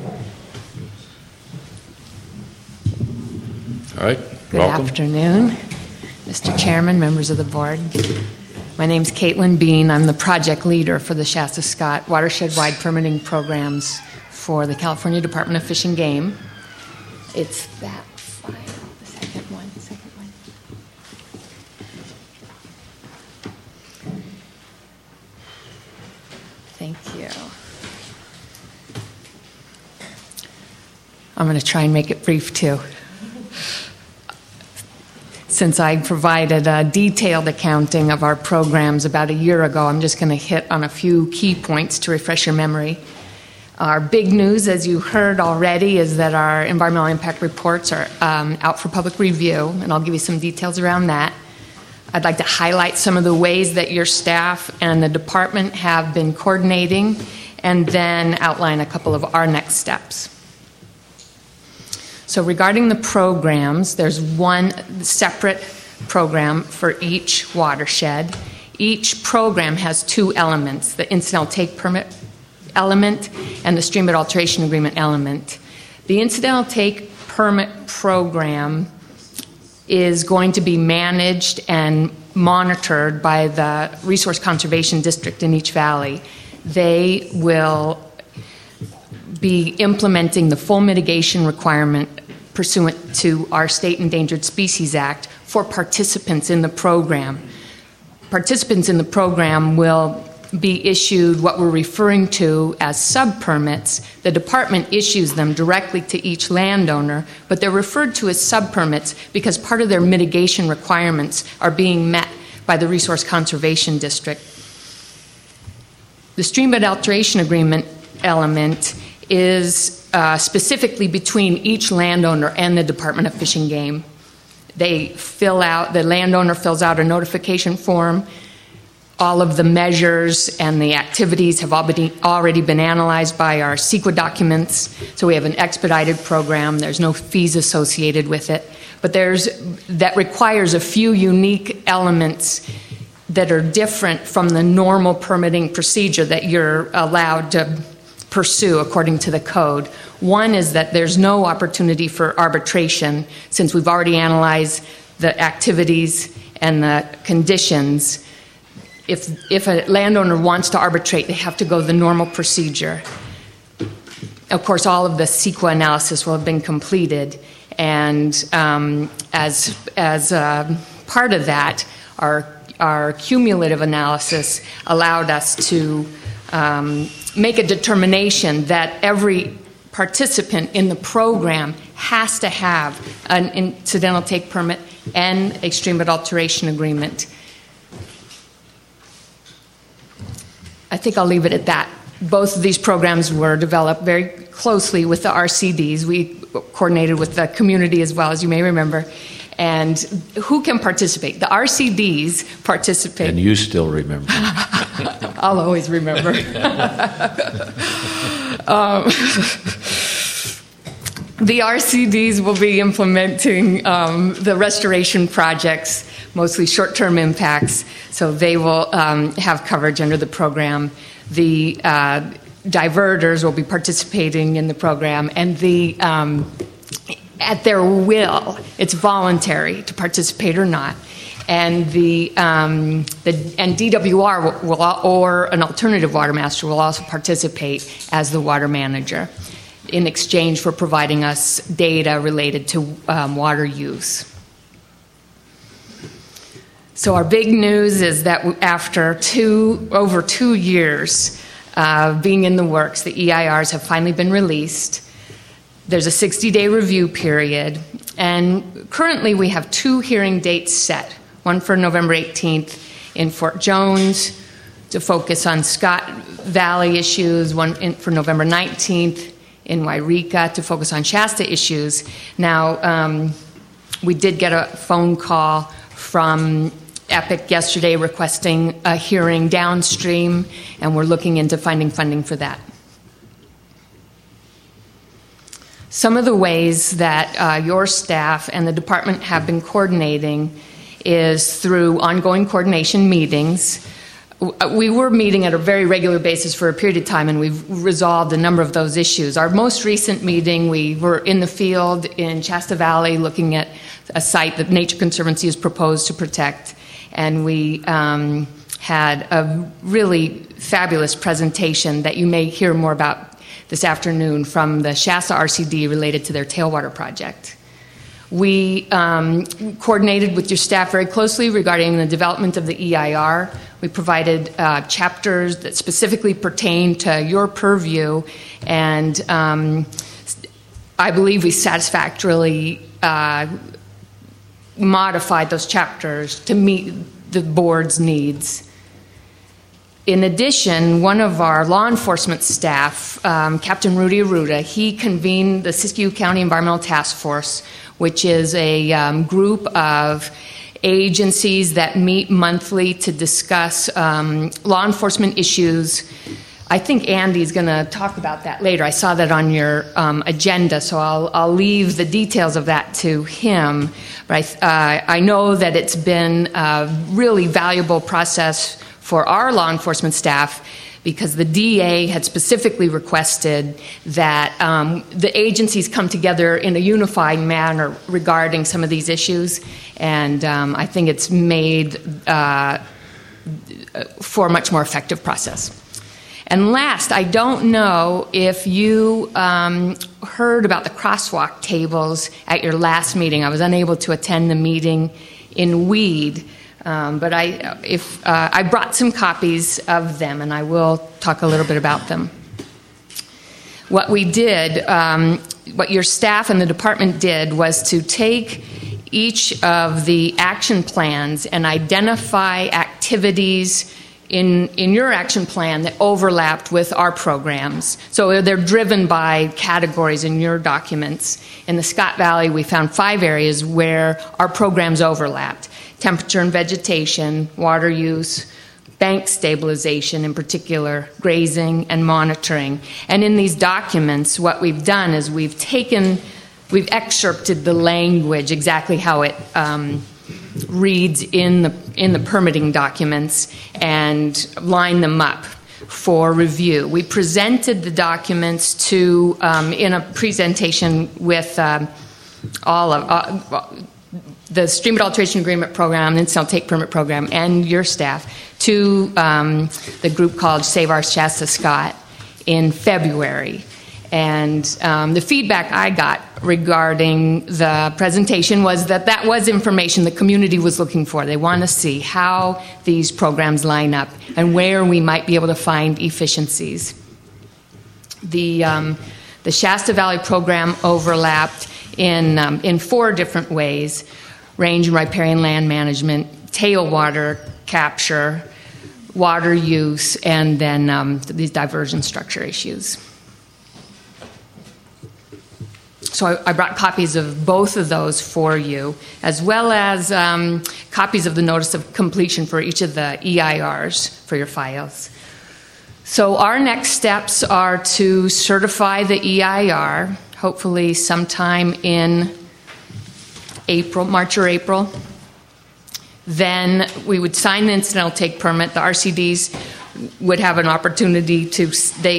All right. Good Welcome. afternoon, Mr. Chairman, members of the board. My name's Caitlin Bean. I'm the project leader for the Shasta-Scott watershed-wide permitting programs for the California Department of Fish and Game. It's that file, the second one. Thank you. I'm going to try and make it brief, too. Since I provided a detailed accounting of our programs about a year ago, I'm just going to hit on a few key points to refresh your memory. Our big news, as you heard already, is that our environmental impact reports are out for public review, and I'll give you some details around that. I'd like to highlight some of the ways that your staff and the department have been coordinating, and then outline a couple of our next steps. So regarding the programs, there's one separate program for each watershed. Each program has 2 elements, the incidental take permit element and the streambed alteration agreement element. The incidental take permit program is going to be managed and monitored by the Resource Conservation District in each valley. They will be implementing the full mitigation requirement pursuant to our State Endangered Species Act for participants in the program. Participants in the program will be issued what we're referring to as sub-permits. The department issues them directly to each landowner, but they're referred to as sub-permits because part of their mitigation requirements are being met by the Resource Conservation District. The streambed alteration agreement element is specifically between each landowner and the Department of Fish and Game. The landowner fills out a notification form. All of the measures and the activities have already been analyzed by our CEQA documents, so we have an expedited program. There's no fees associated with it, but that requires a few unique elements that are different from the normal permitting procedure that you're allowed to pursue according to the code. One is that there's no opportunity for arbitration since we've already analyzed the activities and the conditions. if a landowner wants to arbitrate, they have to go the normal procedure. Of course, all of the CEQA analysis will have been completed, and as part of that, our cumulative analysis allowed us to make a determination that every participant in the program has to have an incidental take permit and extreme bit alteration agreement. I think I'll leave it at that. Both of these programs were developed very closely with the RCDs. We coordinated with the community as well, as you may remember. And who can participate? The RCDs participate. And you still remember. I'll always remember. The RCDs will be implementing the restoration projects, mostly short-term impacts, so they will have coverage under the program. The diverters will be participating in the program, and at their will, it's voluntary to participate or not. And DWR will, or an alternative water master will also participate as the water manager in exchange for providing us data related to water use. So our big news is that after over 2 years being in the works, the EIRs have finally been released. There's a 60-day review period, and currently we have 2 hearing dates set, one for November 18th in Fort Jones to focus on Scott Valley issues, one for November 19th in Wairika to focus on Shasta issues. Now, we did get a phone call from EPIC yesterday requesting a hearing downstream, and we're looking into finding funding for that. Some of the ways that your staff and the department have been coordinating is through ongoing coordination meetings. We were meeting at a very regular basis for a period of time, and we've resolved a number of those issues. Our most recent meeting, we were in the field in Shasta Valley looking at a site that Nature Conservancy has proposed to protect, and we had a really fabulous presentation that you may hear more about this afternoon from the Shasta RCD related to their tailwater project. We coordinated with your staff very closely regarding the development of the EIR. We provided chapters that specifically pertain to your purview, and I believe we satisfactorily modified those chapters to meet the board's needs. In addition, one of our law enforcement staff, Captain Rudy Arruda, he convened the Siskiyou County Environmental Task Force, which is a group of agencies that meet monthly to discuss law enforcement issues. I think Andy's going to talk about that later. I saw that on your agenda, so I'll leave the details of that to him. But I know that it's been a really valuable process for our law enforcement staff because the DA had specifically requested that the agencies come together in a unified manner regarding some of these issues, and I think it's made for a much more effective process. And last, I don't know if you heard about the crosswalk tables at your last meeting. I was unable to attend the meeting in Weed, but I brought some copies of them, and I will talk a little bit about them. What we did, what your staff and the department did, was to take each of the action plans and identify activities in your action plan that overlapped with our programs. So they're driven by categories in your documents. In the Scott Valley, we found 5 areas where our programs overlapped: temperature and vegetation, water use, bank stabilization in particular, grazing, and monitoring. And in these documents, what we've done is we've excerpted the language exactly how it reads in the permitting documents and line them up for review. We presented the documents in a presentation with the Stream Adulteration Agreement Program, the Incidental Take Permit Program, and your staff to the group called Save Our Shasta-Scott in February. And the feedback I got regarding the presentation was that was information the community was looking for. They want to see how these programs line up and where we might be able to find efficiencies. The Shasta Valley program overlapped in 4 different ways: range and riparian land management, tailwater capture, water use, and then these diversion structure issues. So I brought copies of both of those for you, as well as copies of the notice of completion for each of the EIRs for your files. So our next steps are to certify the EIR, hopefully sometime in March or April. Then we would sign the incidental take permit. The RCDs would have an opportunity to.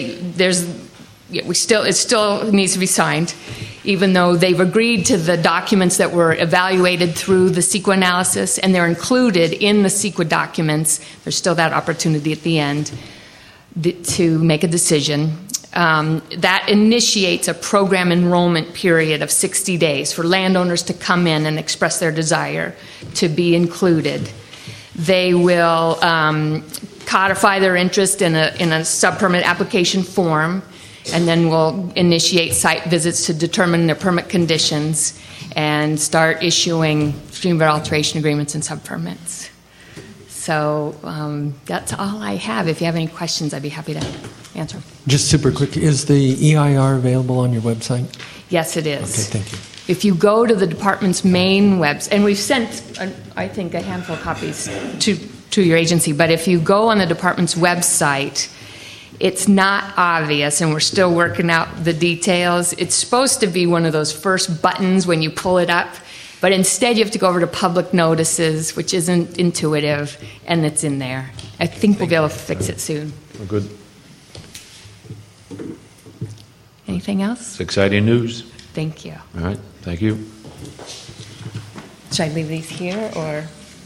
It still needs to be signed, even though they've agreed to the documents that were evaluated through the CEQA analysis, and they're included in the CEQA documents. There's still that opportunity at the end to make a decision. That initiates a program enrollment period of 60 days for landowners to come in and express their desire to be included. They will codify their interest in a sub-permit application form, and then we'll initiate site visits to determine their permit conditions and start issuing stream bed alteration agreements and sub-permits. So that's all I have. If you have any questions, I'd be happy to answer. Just super quick, is the EIR available on your website? Yes, it is. Okay, thank you. If you go to the department's main website, and we've sent, I think, a handful of copies to your agency, but if you go on the department's website, it's not obvious, and we're still working out the details. It's supposed to be one of those first buttons when you pull it up, but instead you have to go over to public notices, which isn't intuitive, and it's in there. I think we'll be able to fix it soon. Well, good. Anything else? It's exciting news. Thank you. All right, thank you. Should I leave these here, or?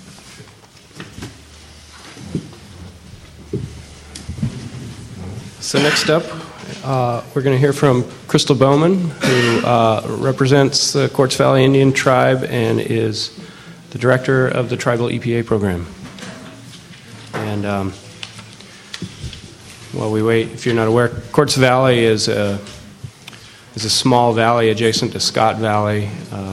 So next up, we're going to hear from Crystal Bowman, who represents the Quartz Valley Indian Tribe and is the director of the Tribal EPA program. And while we wait, if you're not aware, Quartz Valley is a small valley adjacent to Scott Valley.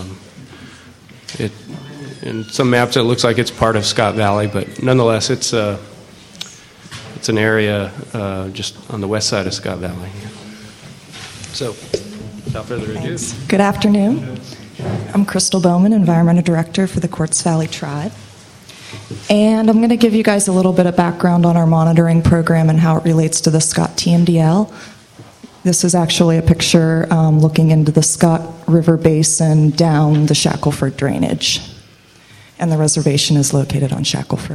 In some maps, it looks like it's part of Scott Valley, but nonetheless, it's an area just on the west side of Scott Valley. So, without further ado. Thanks. Good afternoon. I'm Crystal Bowman, Environmental Director for the Quartz Valley Tribe. And I'm going to give you guys a little bit of background on our monitoring program and how it relates to the Scott TMDL. This is actually a picture looking into the Scott River Basin down the Shackelford drainage. And the reservation is located on Shackelford.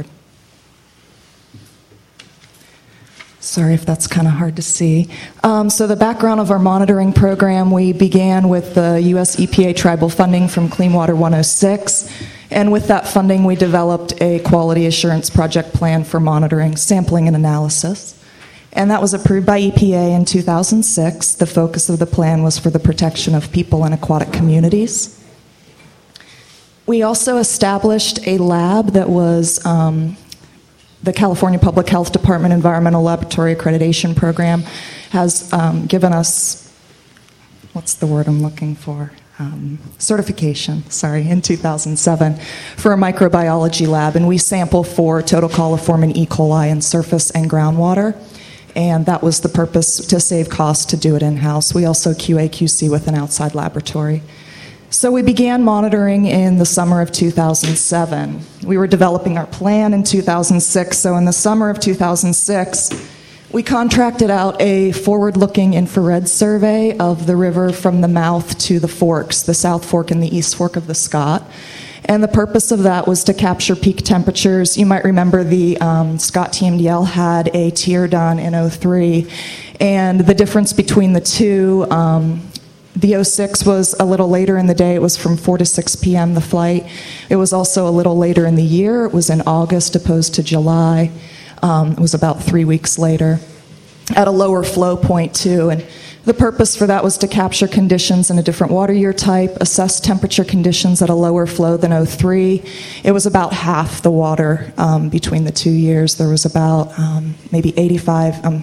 Sorry if that's kind of hard to see. So the background of our monitoring program, we began with the U.S. EPA tribal funding from Clean Water 106. And with that funding, we developed a quality assurance project plan for monitoring, sampling, and analysis. And that was approved by EPA in 2006. The focus of the plan was for the protection of people and aquatic communities. We also established a lab that was the California Public Health Department Environmental Laboratory Accreditation Program has given us, what's the word I'm looking for? Certification, in 2007 for a microbiology lab. And we sample for total coliform and E. coli in surface and groundwater. And that was the purpose, to save costs, to do it in-house. We also QA/QC with an outside laboratory. So we began monitoring in the summer of 2007. We were developing our plan in 2006, so in the summer of 2006, we contracted out a forward-looking infrared survey of the river from the mouth to the forks, the South Fork and the East Fork of the Scott. And the purpose of that was to capture peak temperatures. You might remember the Scott TMDL had a tier done in 2003, and the difference between the two The 06 was a little later in the day. It was from 4 to 6 p.m., the flight. It was also a little later in the year. It was in August opposed to July. It was about 3 weeks later at a lower flow point, too. And the purpose for that was to capture conditions in a different water year type, assess temperature conditions at a lower flow than 03. It was about half the water between the 2 years. There was about maybe 85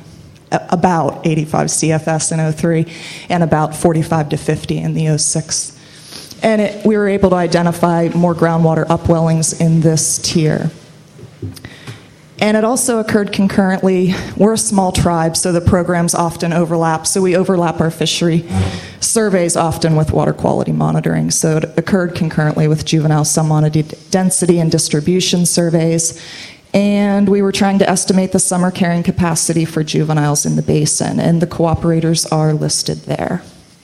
CFS in 03 and about 45 to 50 in the 06. And we were able to identify more groundwater upwellings in this tier. And it also occurred concurrently. We're a small tribe, so the programs often overlap. So we overlap our fishery surveys often with water quality monitoring. So it occurred concurrently with juvenile salmonid density and distribution surveys. And we were trying to estimate the summer carrying capacity for juveniles in the basin, and the cooperators are listed there.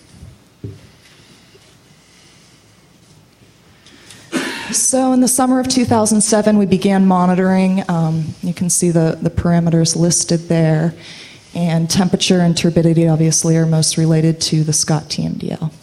So in the summer of 2007, we began monitoring. You can see the parameters listed there. And temperature and turbidity, obviously, are most related to the Scott TMDL.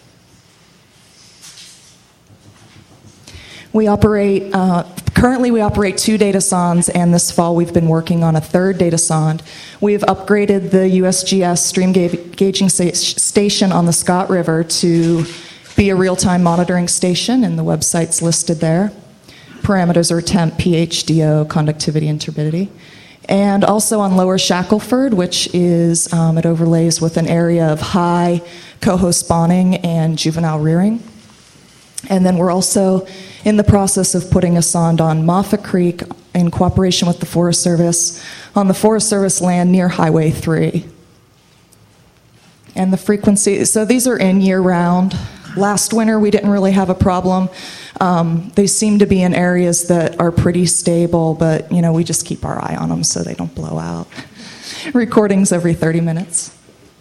Currently we operate 2 data sondes, and this fall we've been working on a 3rd data sonde. We've upgraded the USGS stream gauging station on the Scott River to be a real-time monitoring station, and the website's listed there. Parameters are temp, pH, DO, conductivity, and turbidity. And also on Lower Shackleford, which is, it overlays with an area of high coho spawning and juvenile rearing. And then we're also in the process of putting a sonde on Moffat Creek in cooperation with the Forest Service on the Forest Service land near Highway 3. And the frequency, so these are in year-round. Last winter, we didn't really have a problem. They seem to be in areas that are pretty stable, but, we just keep our eye on them so they don't blow out. Recordings every 30 minutes.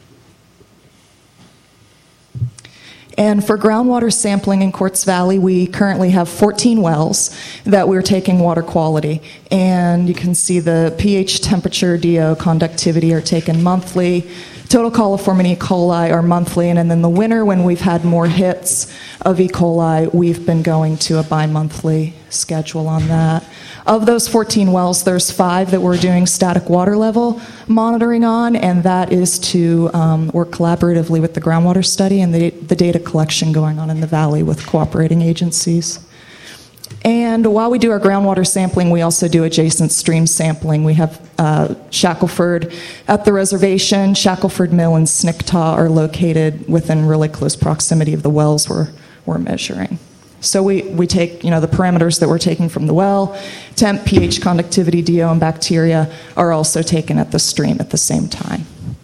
And for groundwater sampling in Quartz Valley, we currently have 14 wells that we're taking water quality. And you can see the pH, temperature, DO, conductivity are taken monthly. Total coliform and E. coli are monthly, and then in the winter, when we've had more hits of E. coli, we've been going to a bi-monthly schedule on that. Of those 14 wells, there's 5 that we're doing static water level monitoring on, and that is to work collaboratively with the groundwater study and the data collection going on in the valley with cooperating agencies. And while we do our groundwater sampling, we also do adjacent stream sampling. We have Shackleford at the reservation. Shackleford Mill and Snicktaw are located within really close proximity of the wells we're measuring. So we take, the parameters that we're taking from the well, temp, pH, conductivity, DO, and bacteria are also taken at the stream at the same time.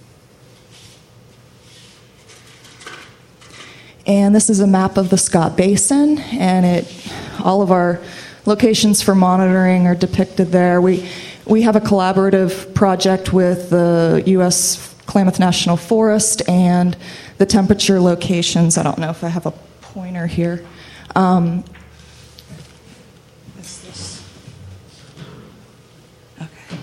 And this is a map of the Scott Basin, and all of our locations for monitoring are depicted there. We have a collaborative project with the U.S. Klamath National Forest and the temperature locations. I don't know if I have a pointer here. Is this? Okay.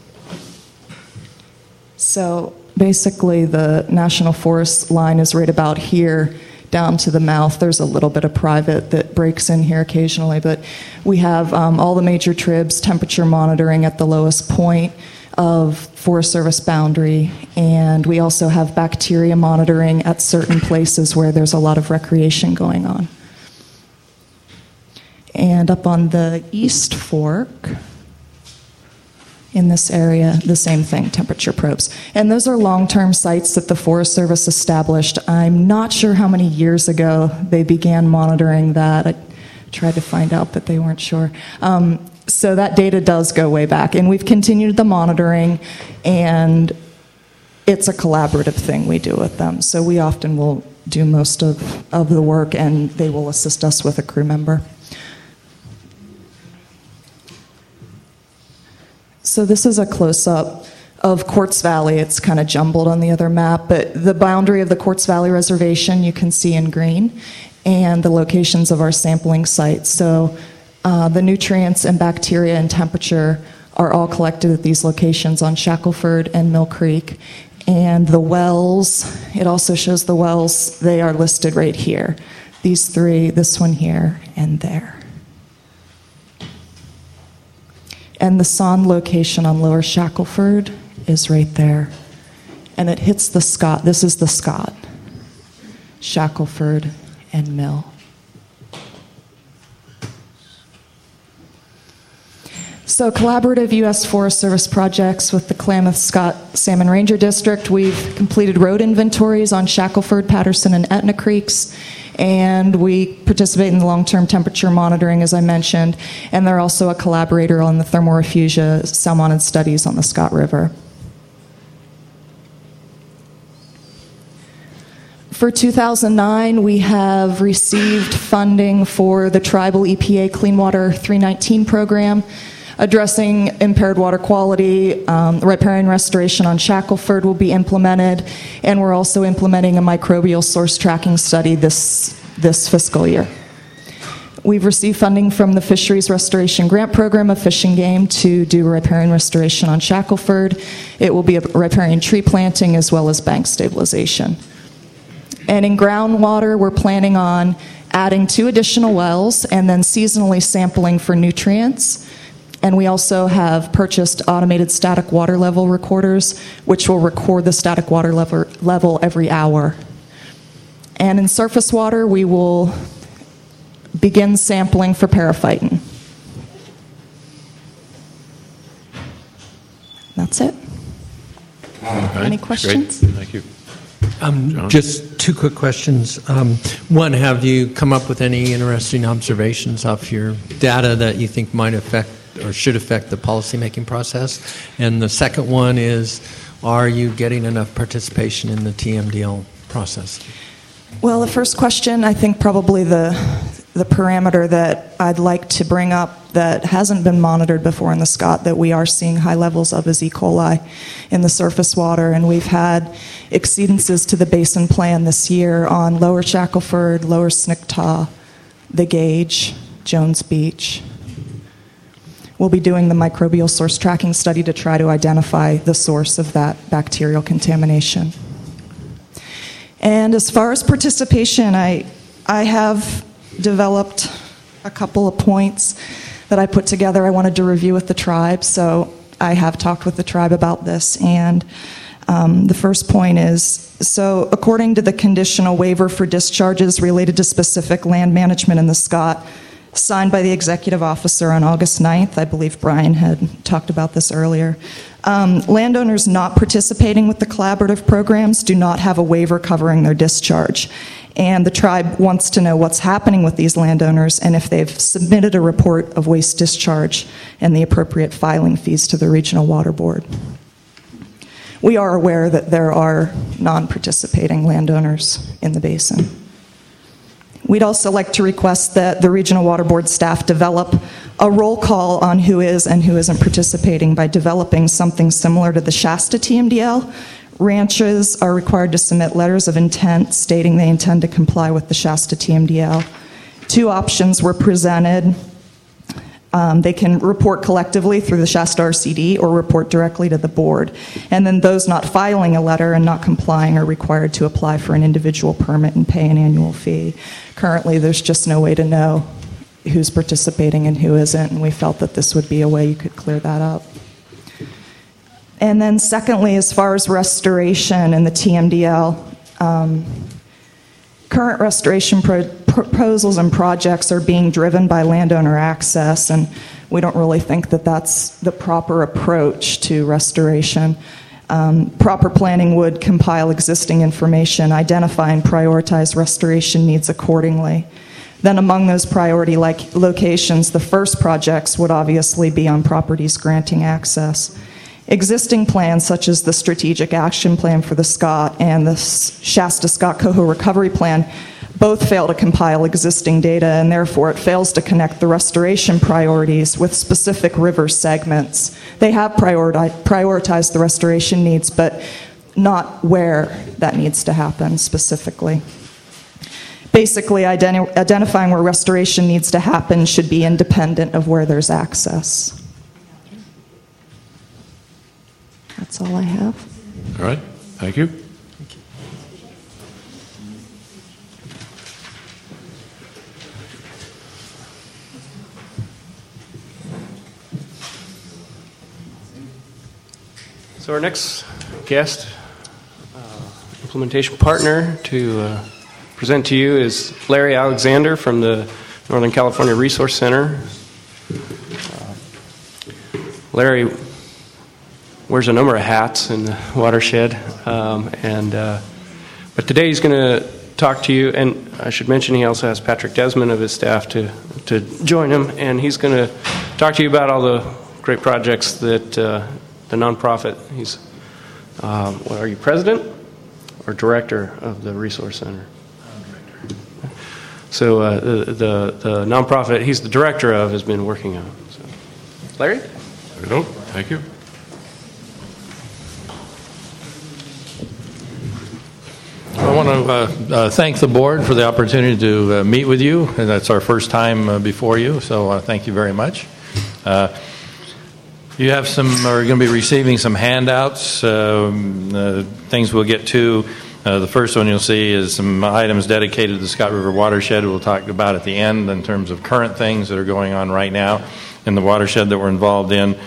So basically the National Forest line is right about here down to the mouth. There's a little bit of private that breaks in here occasionally, but we have all the major tribs, temperature monitoring at the lowest point of Forest Service boundary, and we also have bacteria monitoring at certain places where there's a lot of recreation going on. And up on the East Fork, in this area, the same thing, temperature probes. And those are long-term sites that the Forest Service established. I'm not sure how many years ago they began monitoring that. I tried to find out, but they weren't sure. So that data does go way back. And we've continued the monitoring, and it's a collaborative thing we do with them. So we often will do most of the work, and they will assist us with a crew member. So this is a close-up of Quartz Valley. It's kind of jumbled on the other map, but the boundary of the Quartz Valley Reservation you can see in green, and the locations of our sampling sites. So the nutrients and bacteria and temperature are all collected at these locations on Shackleford and Mill Creek. And the wells, it also shows the wells, they are listed right here. These three, this one here, and there. And the SON location on Lower Shackelford is right there. And it hits the Scott. This is the Scott, Shackelford, and Mill. So collaborative U.S. Forest Service projects with the Klamath-Scott Salmon Ranger District. We've completed road inventories on Shackelford, Patterson, and Etna Creeks. And we participate in the long-term temperature monitoring, as I mentioned. And they're also a collaborator on the thermorefugia salmonid studies on the Scott River. For 2009, we have received funding for the Tribal EPA Clean Water 319 program, addressing impaired water quality. Riparian restoration on Shackelford will be implemented, and we're also implementing a microbial source tracking study this fiscal year. We've received funding from the Fisheries Restoration Grant Program of Fish and Game to do riparian restoration on Shackelford. It will be a riparian tree planting as well as bank stabilization. And in groundwater, we're planning on adding 2 additional wells and then seasonally sampling for nutrients. And we also have purchased automated static water level recorders, which will record the static water level every hour. And in surface water, we will begin sampling for paraphyton. That's it. Okay. Any questions? Great. Thank you. Just 2 quick questions. One, have you come up with any interesting observations off your data that you think might affect or should affect the policymaking process? And the second one is, are you getting enough participation in the TMDL process? Well, the first question, I think probably the parameter that I'd like to bring up that hasn't been monitored before in the Scott that we are seeing high levels of is E. coli in the surface water. And we've had exceedances to the basin plan this year on Lower Shackelford, Lower Snicktaw, the Gage, Jones Beach. We'll be doing the microbial source tracking study to try to identify the source of that bacterial contamination. And as far as participation, I have developed a couple of points that I put together I wanted to review with the tribe. So I have talked with the tribe about this. And the first point is, so according to the conditional waiver for discharges related to specific land management in the Scott, signed by the executive officer on August 9th, I believe Brian had talked about this earlier, landowners not participating with the collaborative programs do not have a waiver covering their discharge. And the tribe wants to know what's happening with these landowners and if they've submitted a report of waste discharge and the appropriate filing fees to the Regional Water Board. We are aware that there are non-participating landowners in the basin. We'd also like to request that the Regional Water Board staff develop a roll call on who is and who isn't participating by developing something similar to the Shasta TMDL. Ranches are required to submit letters of intent stating they intend to comply with the Shasta TMDL. 2 options were presented. They can report collectively through the Shasta RCD or report directly to the board. And then those not filing a letter and not complying are required to apply for an individual permit and pay an annual fee. Currently, there's just no way to know who's participating and who isn't, and we felt that this would be a way you could clear that up. And then secondly, as far as restoration and the TMDL, current restoration proposals and projects are being driven by landowner access, and we don't really think that that's the proper approach to restoration. Proper planning would compile existing information, identify and prioritize restoration needs accordingly. Then among those priority locations, the first projects would obviously be on properties granting access. Existing plans, such as the Strategic Action Plan for the Scott and the Shasta-Scott Coho Recovery Plan, both fail to compile existing data, and therefore it fails to connect the restoration priorities with specific river segments. They have prioritized the restoration needs, but not where that needs to happen specifically. Basically, identifying where restoration needs to happen should be independent of where there's access. That's all I have. All right. Thank you. So our next guest, implementation partner to present to you is Larry Alexander from the Northern California Resource Center. Larry wears a number of hats in the watershed, but today he's going to talk to you, and I should mention he also has Patrick Desmond of his staff to join him, and he's going to talk to you about all the great projects that the nonprofit. He's, are you president or director of the Resource Center? So the nonprofit he's the director of has been working on. So. Larry? Thank you. I want to thank the board for the opportunity to meet with you, and that's our first time before you, so thank you very much. You have are going to be receiving some handouts, things we'll get to. The first one you'll see is some items dedicated to the Scott River watershed we'll talk about at the end in terms of current things that are going on right now in the watershed that we're involved in.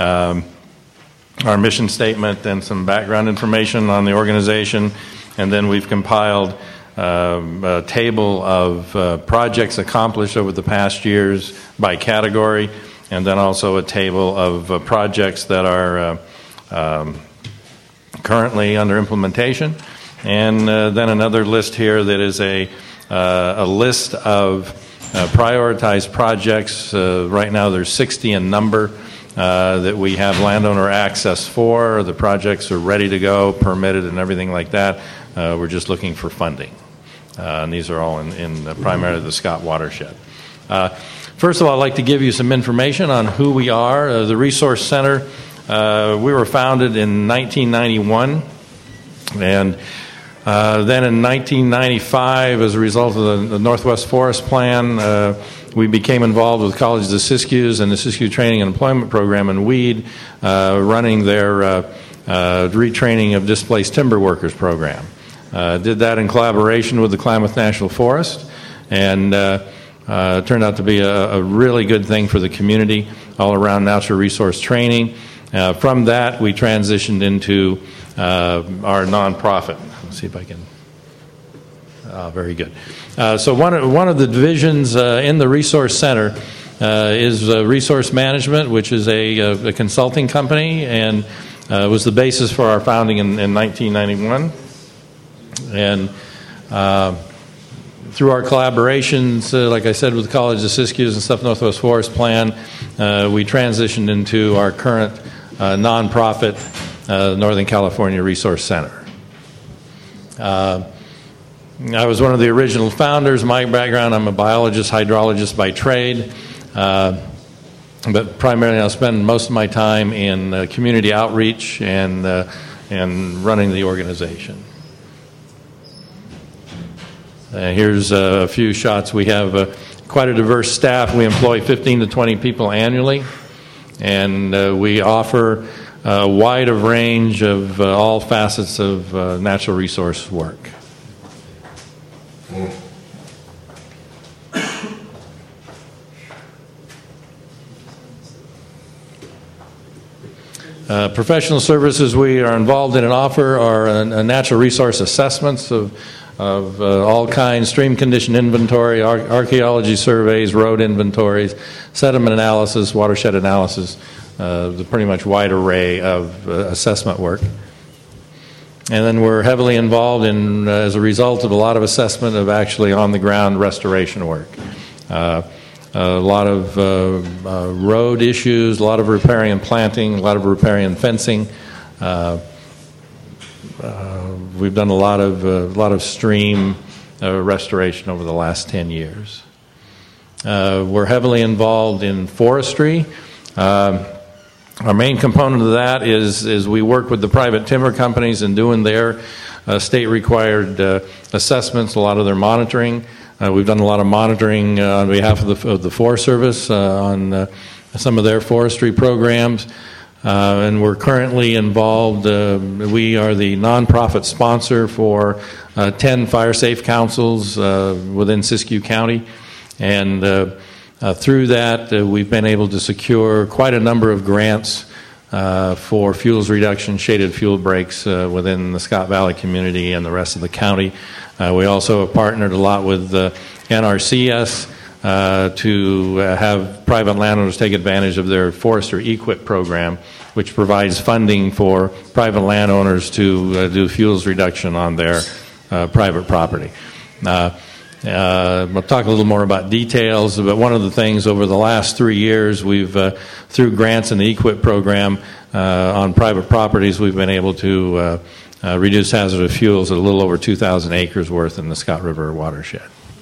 Our mission statement and some background information on the organization. And then we've compiled a table of projects accomplished over the past years by category, and then also a table of projects that are currently under implementation. And then another list here that is a list of prioritized projects. Right now there's 60 in number that we have landowner access for. The projects are ready to go, permitted and everything like that. We're just looking for funding. And these are all in primarily the Scott watershed. First of all, I'd like to give you some information on who we are. The Resource Center, we were founded in 1991, and then in 1995, as a result of the Northwest Forest Plan, we became involved with College of Siskiyou and the Siskiyou Training and Employment Program in Weed, running their retraining of displaced timber workers program. Did that in collaboration with the Klamath National Forest, and turned out to be a really good thing for the community, all around natural resource training. From that, we transitioned into our nonprofit. Let's see if I can. Very good. So one of the divisions in the Resource Center is Resource Management, which is a consulting company, and was the basis for our founding in 1991. And through our collaborations, like I said, with the College of Siskiyou and stuff, Northwest Forest Plan, we transitioned into our current nonprofit, Northern California Resource Center. I was one of the original founders. My background, I'm a biologist, hydrologist by trade, but primarily I spend most of my time in community outreach and running the organization. Here's a few shots. We have quite a diverse staff. We employ 15 to 20 people annually, and we offer a wide range of all facets of natural resource work. Professional services we are involved in and offer are natural resource assessments of all kinds, stream condition inventory, archaeology surveys, road inventories, sediment analysis, watershed analysis, the pretty much wide array of assessment work. And then we're heavily involved in, as a result of a lot of assessment of actually on-the-ground restoration work. A lot of road issues, a lot of repairing and planting, a lot of repairing and fencing. We've done a lot of stream restoration over the last 10 years. We're heavily involved in forestry. Our main component of that is we work with the private timber companies in doing their state-required assessments, a lot of their monitoring. We've done a lot of monitoring on behalf of the Forest Service on some of their forestry programs. and we're currently involved. We are the nonprofit sponsor for 10 fire safe councils within Siskiyou County, and through that we've been able to secure quite a number of grants for fuels reduction, shaded fuel breaks within the Scott Valley community and the rest of the county. We also have partnered a lot with NRCS to have private landowners take advantage of their Forester EQIP program, which provides funding for private landowners to do fuels reduction on their private property. We'll talk a little more about details, but one of the things over the last 3 years, we've, through grants in the EQIP program on private properties, we've been able to reduce hazardous fuels at a little over 2,000 acres worth in the Scott River watershed.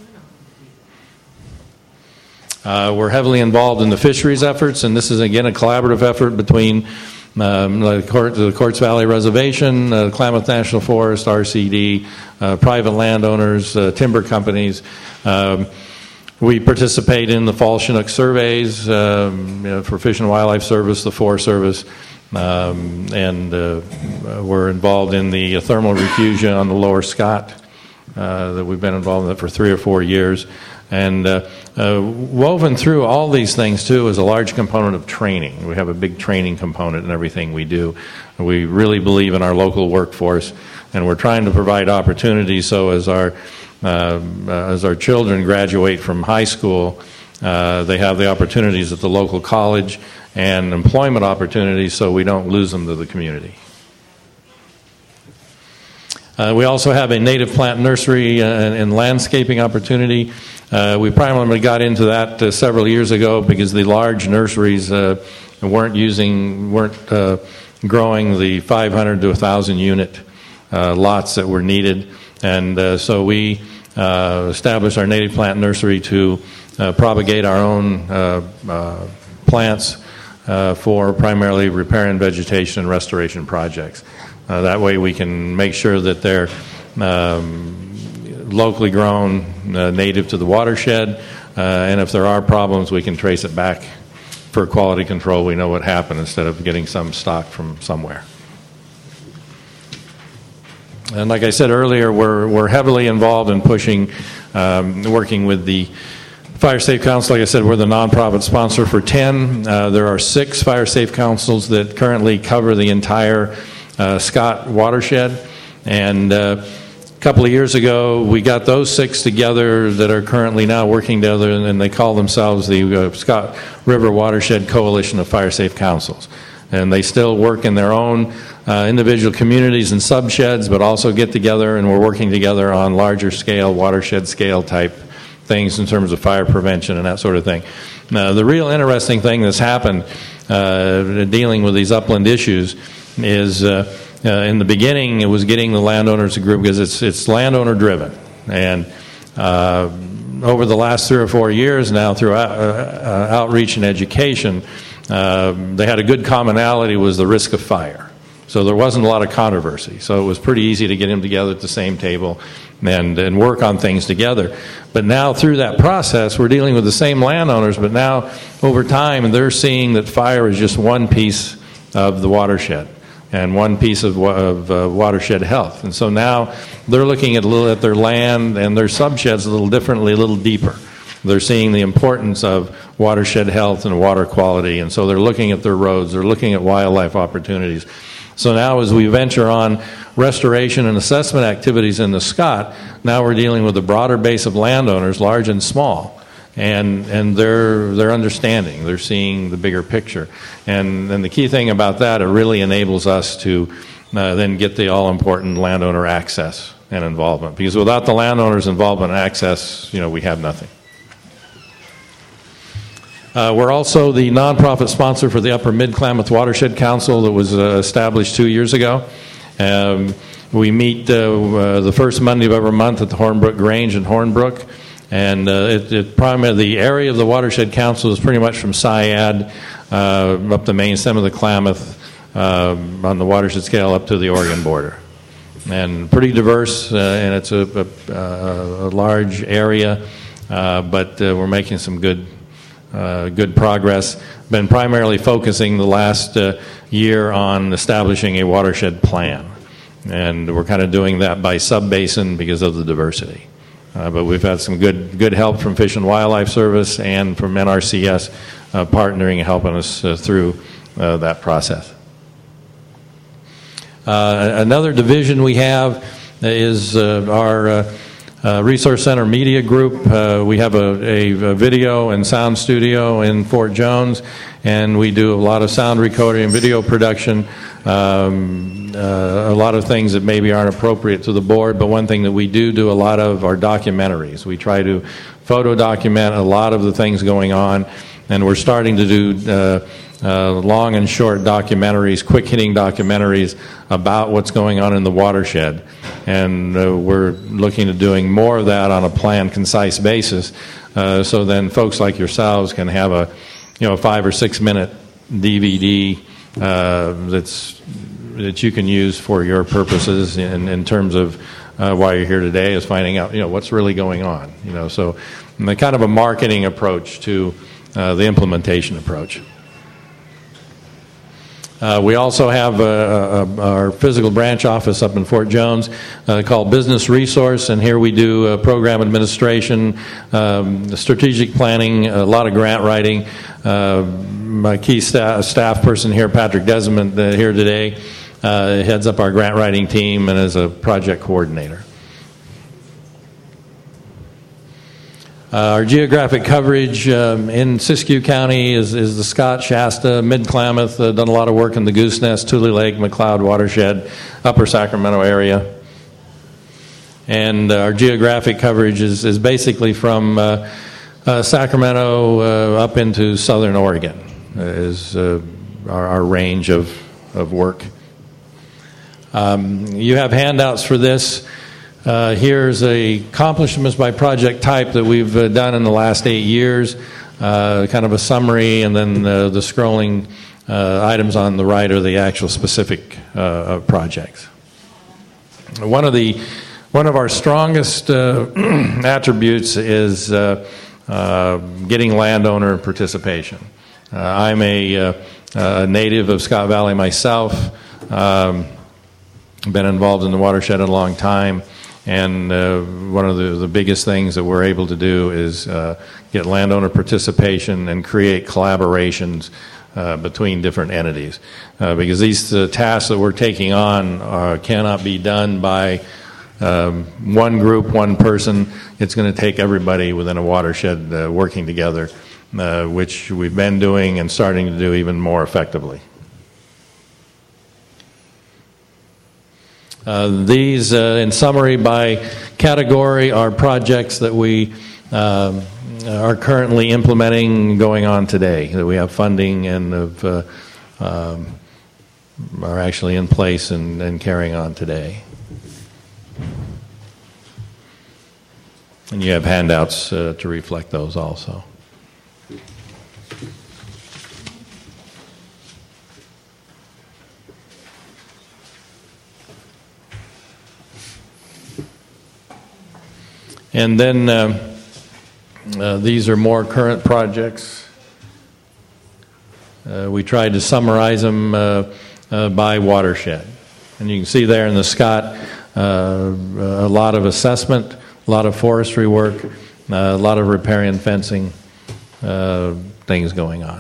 We're heavily involved in the fisheries efforts, and this is again a collaborative effort between the Quartz Valley Reservation, Klamath National Forest, RCD, private landowners, timber companies. We participate in the fall Chinook surveys for Fish and Wildlife Service, the Forest Service, and we're involved in the thermal refusion on the Lower Scott that we've been involved in it for 3 or 4 years. And woven through all these things, too, is a large component of training. We have a big training component in everything we do. We really believe in our local workforce, and we're trying to provide opportunities so as our children graduate from high school, they have the opportunities at the local college and employment opportunities so we don't lose them to the community. We also have a native plant nursery and landscaping opportunity. We primarily got into that several years ago because the large nurseries weren't growing the 500 to 1,000 unit lots that were needed, and so we established our native plant nursery to propagate our own plants for primarily riparian vegetation and restoration projects. That way we can make sure that they're locally grown, native to the watershed, and if there are problems, we can trace it back for quality control. We know what happened instead of getting some stock from somewhere. And like I said earlier, we're heavily involved in pushing, working with the Fire Safe Council. Like I said, we're the nonprofit sponsor for 10. There are 6 Fire Safe Councils that currently cover the entire Scott watershed, and a couple of years ago we got those 6 together that are currently now working together, and they call themselves the Scott River Watershed Coalition of Fire Safe Councils. And they still work in their own individual communities and subsheds, but also get together, and we're working together on larger scale, watershed scale type things in terms of fire prevention and that sort of thing. Now, the real interesting thing that's happened dealing with these upland issues is in the beginning it was getting the landowners to group because it's landowner driven, and over the last 3 or 4 years now through outreach and education, they had a good commonality, was the risk of fire. So there wasn't a lot of controversy. So it was pretty easy to get them together at the same table and work on things together. But now through that process, we're dealing with the same landowners, but now over time they're seeing that fire is just one piece of the watershed and one piece of watershed health. And so now they're looking at their land and their subsheds a little differently, a little deeper. They're seeing the importance of watershed health and water quality, and so they're looking at their roads, they're looking at wildlife opportunities. So now as we venture on restoration and assessment activities in the Scott, now we're dealing with a broader base of landowners, large and small, and they're understanding, they're seeing the bigger picture. And the key thing about that, it really enables us to then get the all-important landowner access and involvement, because without the landowners' involvement and access, we have nothing. We're also the nonprofit sponsor for the Upper Mid-Klamath Watershed Council that was established 2 years ago. We meet the first Monday of every month at the Hornbrook Grange in Hornbrook, and primarily the area of the Watershed Council is pretty much from Syad up the main stem of the Klamath on the watershed scale up to the Oregon border. And pretty diverse, and it's a large area, but we're making some good good progress. Been primarily focusing the last year on establishing a watershed plan. And we're kind of doing that by sub-basin because of the diversity. But we've had some good help from Fish and Wildlife Service and from NRCS partnering and helping us through that process. Another division we have is our Resource Center Media Group. We have a video and sound studio in Fort Jones, and we do a lot of sound recording and video production. A lot of things that maybe aren't appropriate to the board, but one thing that we do a lot of are documentaries. We try to photo document a lot of the things going on, and we're starting to do long and short documentaries, quick-hitting documentaries about what's going on in the watershed. And we're looking at doing more of that on a planned, concise basis, so then folks like yourselves can have a 5 or 6 minute DVD that you can use for your purposes in terms of why you're here today, is finding out what's really going on. So kind of a marketing approach to the implementation approach. We also have our physical branch office up in Fort Jones called Business Resource, and here we do program administration, strategic planning, a lot of grant writing. My key staff person here, Patrick Desmond, here today, heads up our grant writing team and is a project coordinator. Our geographic coverage in Siskiyou County is the Scott, Shasta, Mid-Klamath, done a lot of work in the Goose Nest, Tule Lake, McLeod watershed, Upper Sacramento area. And our geographic coverage is basically from Sacramento up into southern Oregon is our range of work. You have handouts for this. Here's accomplishments by project type that we've done in the last 8 years, kind of a summary, and then the scrolling items on the right are the actual specific projects. One of our strongest attributes is getting landowner participation. I'm a native of Scott Valley myself. Been involved in the watershed a long time. And one of the biggest things that we're able to do is get landowner participation and create collaborations between different entities. Because these tasks that we're taking on cannot be done by one group, one person. It's going to take everybody within a watershed working together, which we've been doing and starting to do even more effectively. These, in summary, by category, are projects that we are currently implementing, going on today, that we have funding and are actually in place and carrying on today. And you have handouts to reflect those also. And then these are more current projects. We tried to summarize them by watershed. And you can see there in the Scott a lot of assessment, a lot of forestry work, a lot of riparian fencing, things going on.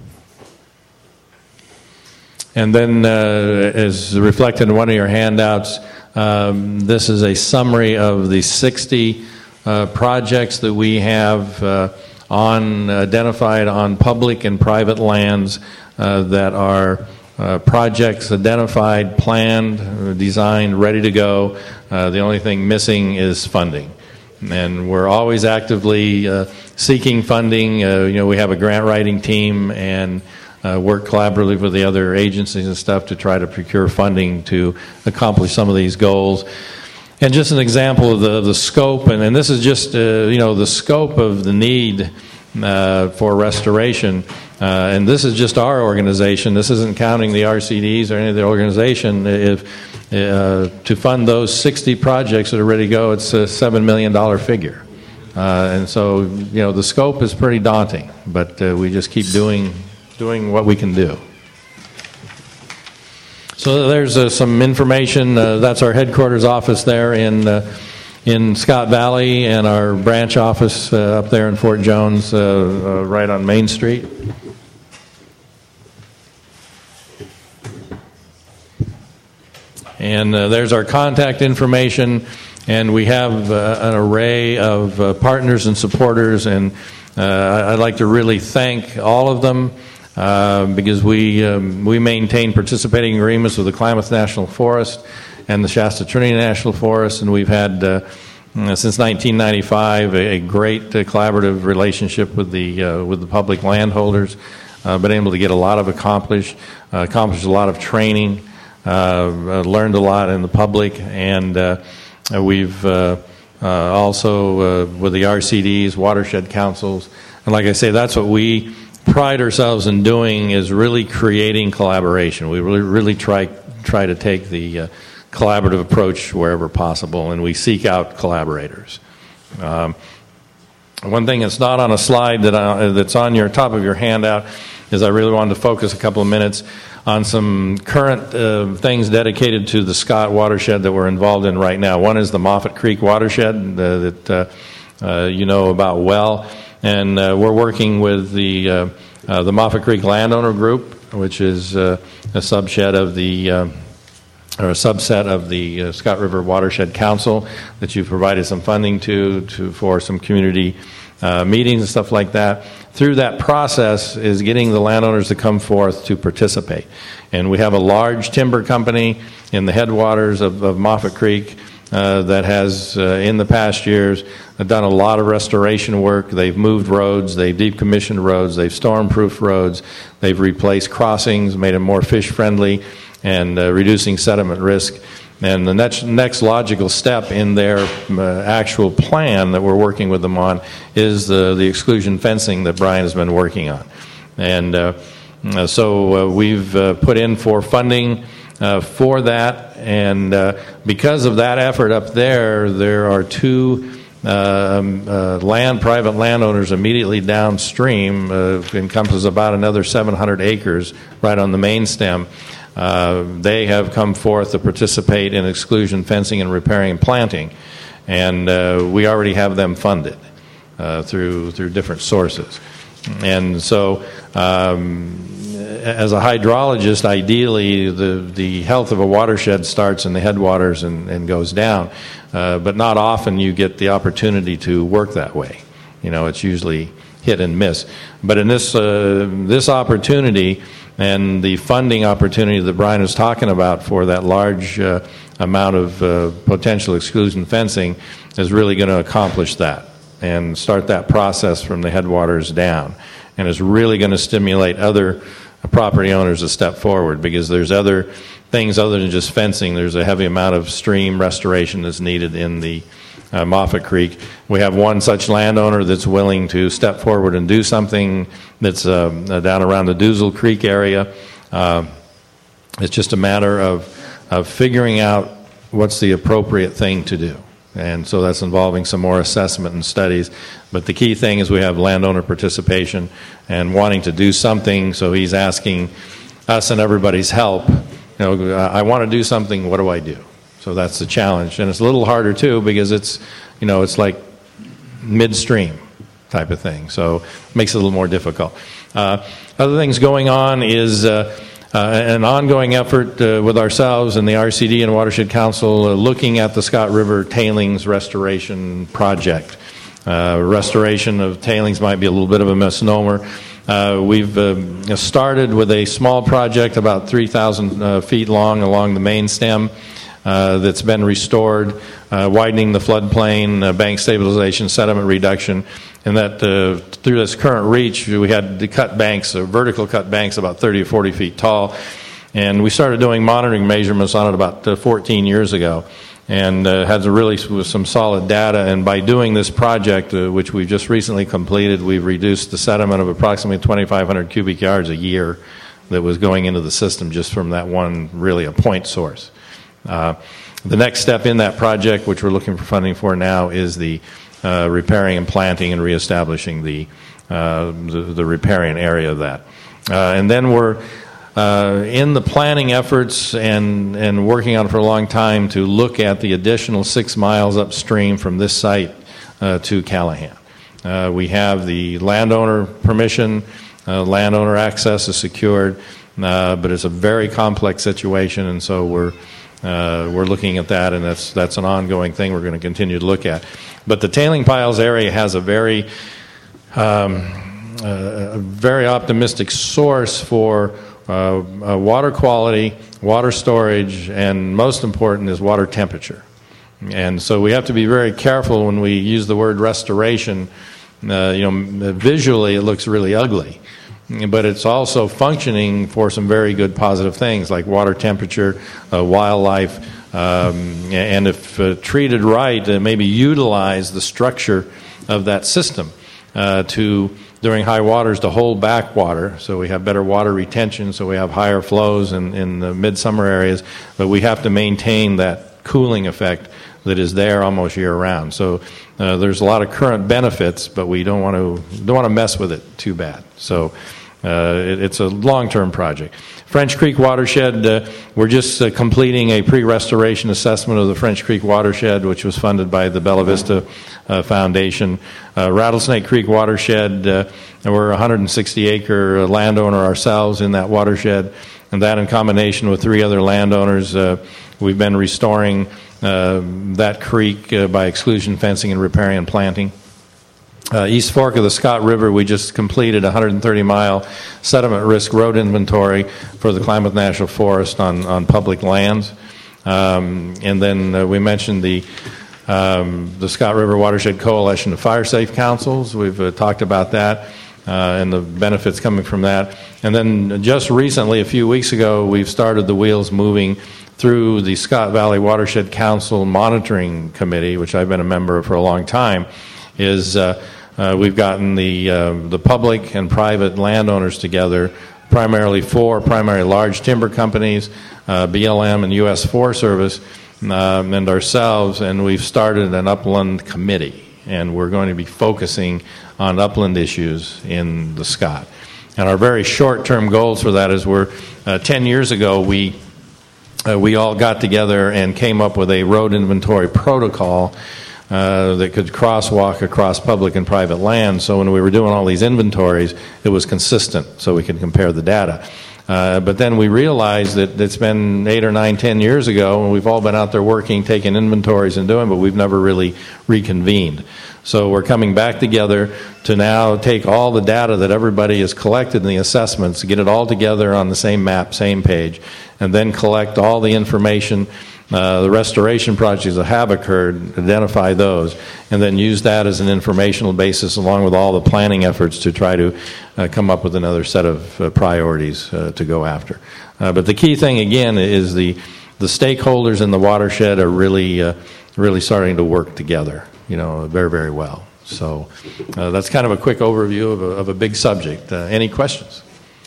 And then as reflected in one of your handouts, this is a summary of the 60 projects that we have identified on public and private lands that are projects identified, planned, designed, ready to go. The only thing missing is funding. And we're always actively seeking funding. We have a grant writing team and work collaboratively with the other agencies and stuff to try to procure funding to accomplish some of these goals. And just an example of the scope, and this is just the scope of the need for restoration. And this is just our organization. This isn't counting the RCDs or any of the organization. To fund those 60 projects that are ready to go, it's a $7 million figure. And so, the scope is pretty daunting, but we just keep doing what we can do. So there's some information. That's our headquarters office there in Scott Valley, and our branch office up there in Fort Jones, right on Main Street. And there's our contact information, and we have an array of partners and supporters, and I'd like to really thank all of them because we maintain participating agreements with the Klamath National Forest and the Shasta Trinity National Forest, and we've had since 1995 a great collaborative relationship with the public landholders. Been able to get a lot of accomplished a lot of training. Learned a lot in the public, and we've also with the RCDs, watershed councils, and like I say, that's what we pride ourselves in doing, is really creating collaboration. We really try to take the collaborative approach wherever possible, and we seek out collaborators. One thing that's not on a slide that's on your top of your handout is I really wanted to focus a couple of minutes on some current things dedicated to the Scott watershed that we're involved in right now. One is the Moffett Creek watershed that you know about well, and we're working with the Moffett Creek Landowner Group, which is a subset of the Scott River Watershed Council that you've provided some funding for some community meetings and stuff like that. Through that process is getting the landowners to come forth to participate. And we have a large timber company in the headwaters of Moffett Creek that has, in the past years, done a lot of restoration work. They've moved roads, they've decommissioned roads, they've storm-proofed roads, they've replaced crossings, made them more fish-friendly, and reducing sediment risk. And the next logical step in their actual plan that we're working with them on is the exclusion fencing that Brian has been working on. And so we've put in for funding for that, and because of that effort up there are two private landowners immediately downstream, encompasses about another 700 acres right on the main stem. They have come forth to participate in exclusion fencing and repairing and planting, and we already have them funded through different sources. And so as a hydrologist, ideally the health of a watershed starts in the headwaters and goes down, but not often you get the opportunity to work that way. It's usually hit and miss. But in this opportunity, and the funding opportunity that Brian was talking about for that large amount of potential exclusion fencing is really going to accomplish that and start that process from the headwaters down. And it's really going to stimulate other property owners to step forward, because there's other things other than just fencing. There's a heavy amount of stream restoration that's needed in the Moffett Creek. We have one such landowner that's willing to step forward and do something that's down around the Doozle Creek area. It's just a matter of figuring out what's the appropriate thing to do. And so that's involving some more assessment and studies. But the key thing is we have landowner participation and wanting to do something, so he's asking us and everybody's help. I want to do something, what do I do? So that's the challenge, and it's a little harder too, because it's like midstream type of thing, so it makes it a little more difficult. Other things going on is an ongoing effort with ourselves and the RCD and Watershed Council looking at the Scott River Tailings Restoration Project. Restoration of tailings might be a little bit of a misnomer. We've started with a small project about 3,000 feet long along the main stem that's been restored, widening the floodplain, bank stabilization, sediment reduction, and that through this current reach we had to cut banks, vertical cut banks about 30 or 40 feet tall, and we started doing monitoring measurements on it about 14 years ago, and had really some solid data. And by doing this project, which we just recently completed, we've reduced the sediment of approximately 2,500 cubic yards a year that was going into the system just from that one, really a point source. The next step in that project, which we're looking for funding for now, is the repairing and planting and reestablishing the riparian area of that. And then we're in the planning efforts and working on it for a long time to look at the additional 6 miles upstream from this site to Callahan. We have the landowner permission, landowner access is secured, but it's a very complex situation, and so we're looking at that, and that's an ongoing thing we're going to continue to look at. But the tailing piles area has a very optimistic source for water quality, water storage, and most important is water temperature. And so we have to be very careful when we use the word restoration. Visually it looks really ugly, but it's also functioning for some very good positive things like water temperature, wildlife, and if treated right, maybe utilize the structure of that system during high waters to hold back water, so we have better water retention, so we have higher flows in the midsummer areas, but we have to maintain that cooling effect that is there almost year-round. So there's a lot of current benefits, but we don't want to mess with it too bad. So it's a long-term project. French Creek Watershed, we're just completing a pre-restoration assessment of the French Creek Watershed, which was funded by the Bella Vista Foundation. Rattlesnake Creek Watershed, we're a 160-acre landowner ourselves in that watershed, and that in combination with 3 other landowners, we've been restoring that creek by exclusion fencing and riparian planting. East Fork of the Scott River, we just completed a 130-mile sediment risk road inventory for the Klamath National Forest on public lands. And then we mentioned the Scott River Watershed Coalition of Fire Safe Councils. We've talked about that and the benefits coming from that. And then just recently, a few weeks ago, we've started the wheels moving through the Scott Valley Watershed Council Monitoring Committee, which I've been a member of for a long time, we've gotten the public and private landowners together, primarily 4 primary large timber companies, BLM and U.S. Forest Service, and ourselves, and we've started an upland committee, and we're going to be focusing on upland issues in the Scott. And our very short-term goals for that is 10 years ago, we all got together and came up with a road inventory protocol that could crosswalk across public and private land. So when we were doing all these inventories, it was consistent, so we could compare the data. But then we realized that it's been 8 or 9, 10 years ago, and we've all been out there working, taking inventories and doing, but we've never really reconvened. So we're coming back together to now take all the data that everybody has collected in the assessments, get it all together on the same map, same page, and then collect all the information, the restoration projects that have occurred, identify those, and then use that as an informational basis along with all the planning efforts to try to come up with another set of priorities to go after. But the key thing, again, is the stakeholders in the watershed are really starting to work together, very, very well. So that's kind of a quick overview of a big subject. Any questions?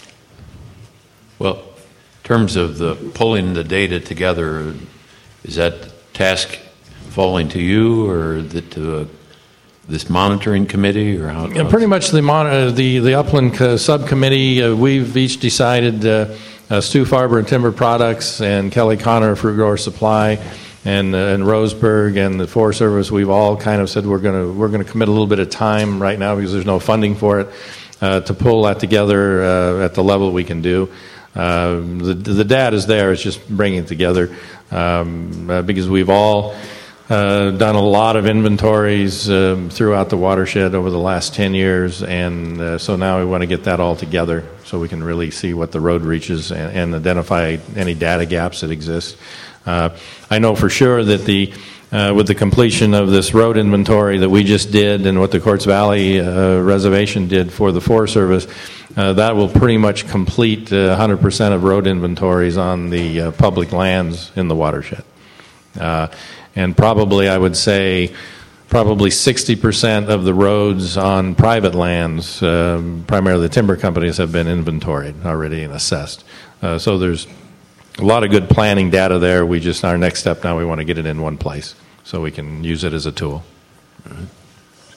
Well, in terms of the pulling the data together, is that task falling to you or to this monitoring committee, or how? Yeah, pretty much the upland subcommittee. We've each decided. Stu Farber and Timber Products and Kelly Connor, Fruit Grower Supply, and Roseburg and the Forest Service. We've all kind of said we're going to commit a little bit of time right now because there's no funding for it to pull that together at the level we can do. The data is there. It's just bringing it together because we've all done a lot of inventories throughout the watershed over the last 10 years, and so now we want to get that all together so we can really see what the road reaches and identify any data gaps that exist. I know for sure that with the completion of this road inventory that we just did and what the Quartz Valley Reservation did for the Forest Service, that will pretty much complete 100% of road inventories on the public lands in the watershed. And probably, I would say, 60% of the roads on private lands, primarily the timber companies, have been inventoried already and assessed. So there's a lot of good planning data there. Our next step now, we want to get it in one place so we can use it as a tool.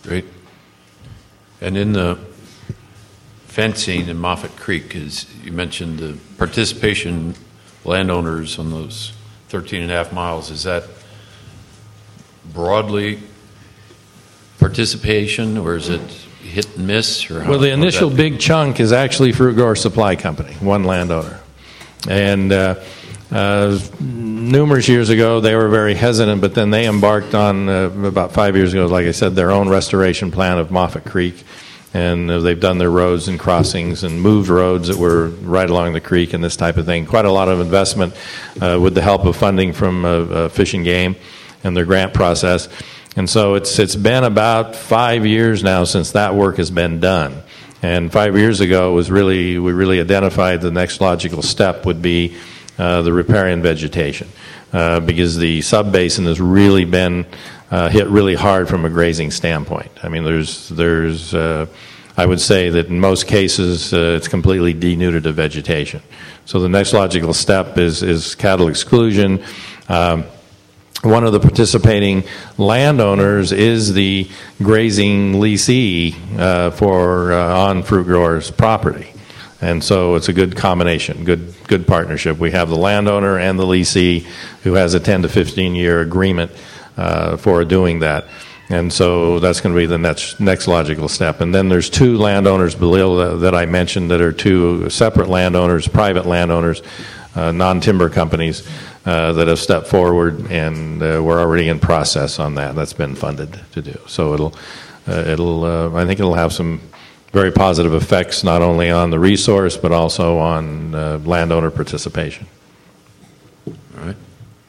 Great. And in the fencing in Moffett Creek, as you mentioned, the participation landowners on those 13 and a half miles, is that broadly participation, or is it hit and miss? Or Well, the initial big chunk is actually Fruit Grower Supply Company, one landowner. And numerous years ago, they were very hesitant, but then they embarked on, about 5 years ago, like I said, their own restoration plan of Moffett Creek. And they've done their roads and crossings and moved roads that were right along the creek and this type of thing. Quite a lot of investment with the help of funding from Fish and Game and their grant process. And so it's been about 5 years now since that work has been done. And 5 years ago we really identified the next logical step would be the riparian vegetation, because the sub-basin has really been hit really hard from a grazing standpoint. I mean, there's I would say that in most cases it's completely denuded of vegetation. So the next logical step is cattle exclusion. One of the participating landowners is the grazing leasee on Fruit Growers' property. And so it's a good combination, good partnership. We have the landowner and the leasee who has a 10 to 15 year agreement for doing that. And so that's going to be the next logical step. And then there's two landowners below that I mentioned that are two separate landowners, private landowners, non-timber companies that have stepped forward, and we're already in process on that. That's been funded to do. So I think it'll have some very positive effects not only on the resource but also on landowner participation. All right.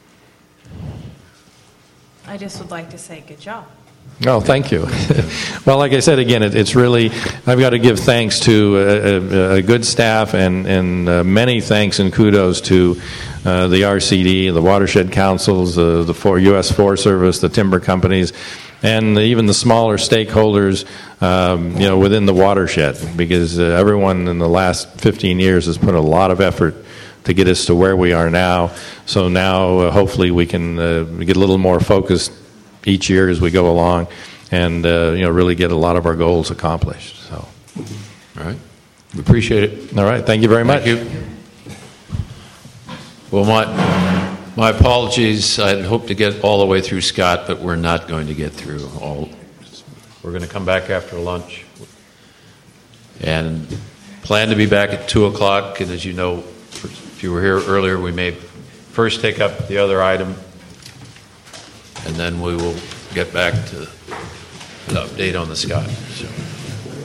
I just would like to say good job. Oh, thank you. Well, like I said, again, it's really, I've got to give thanks to a good staff and many thanks and kudos to the RCD, the watershed councils, the U.S. Forest Service, the timber companies, and even the smaller stakeholders, within the watershed, because everyone in the last 15 years has put a lot of effort to get us to where we are now. So now, hopefully, we can get a little more focused each year as we go along, and really get a lot of our goals accomplished. So, all right, we appreciate it. All right, thank you very much. Thank you. Well, my apologies. I'd hoped to get all the way through Scott, but we're not going to get through all. We're going to come back after lunch and plan to be back at 2 o'clock. And as you know, if you were here earlier, we may first take up the other item, and then we will get back to the update on the Scott. So.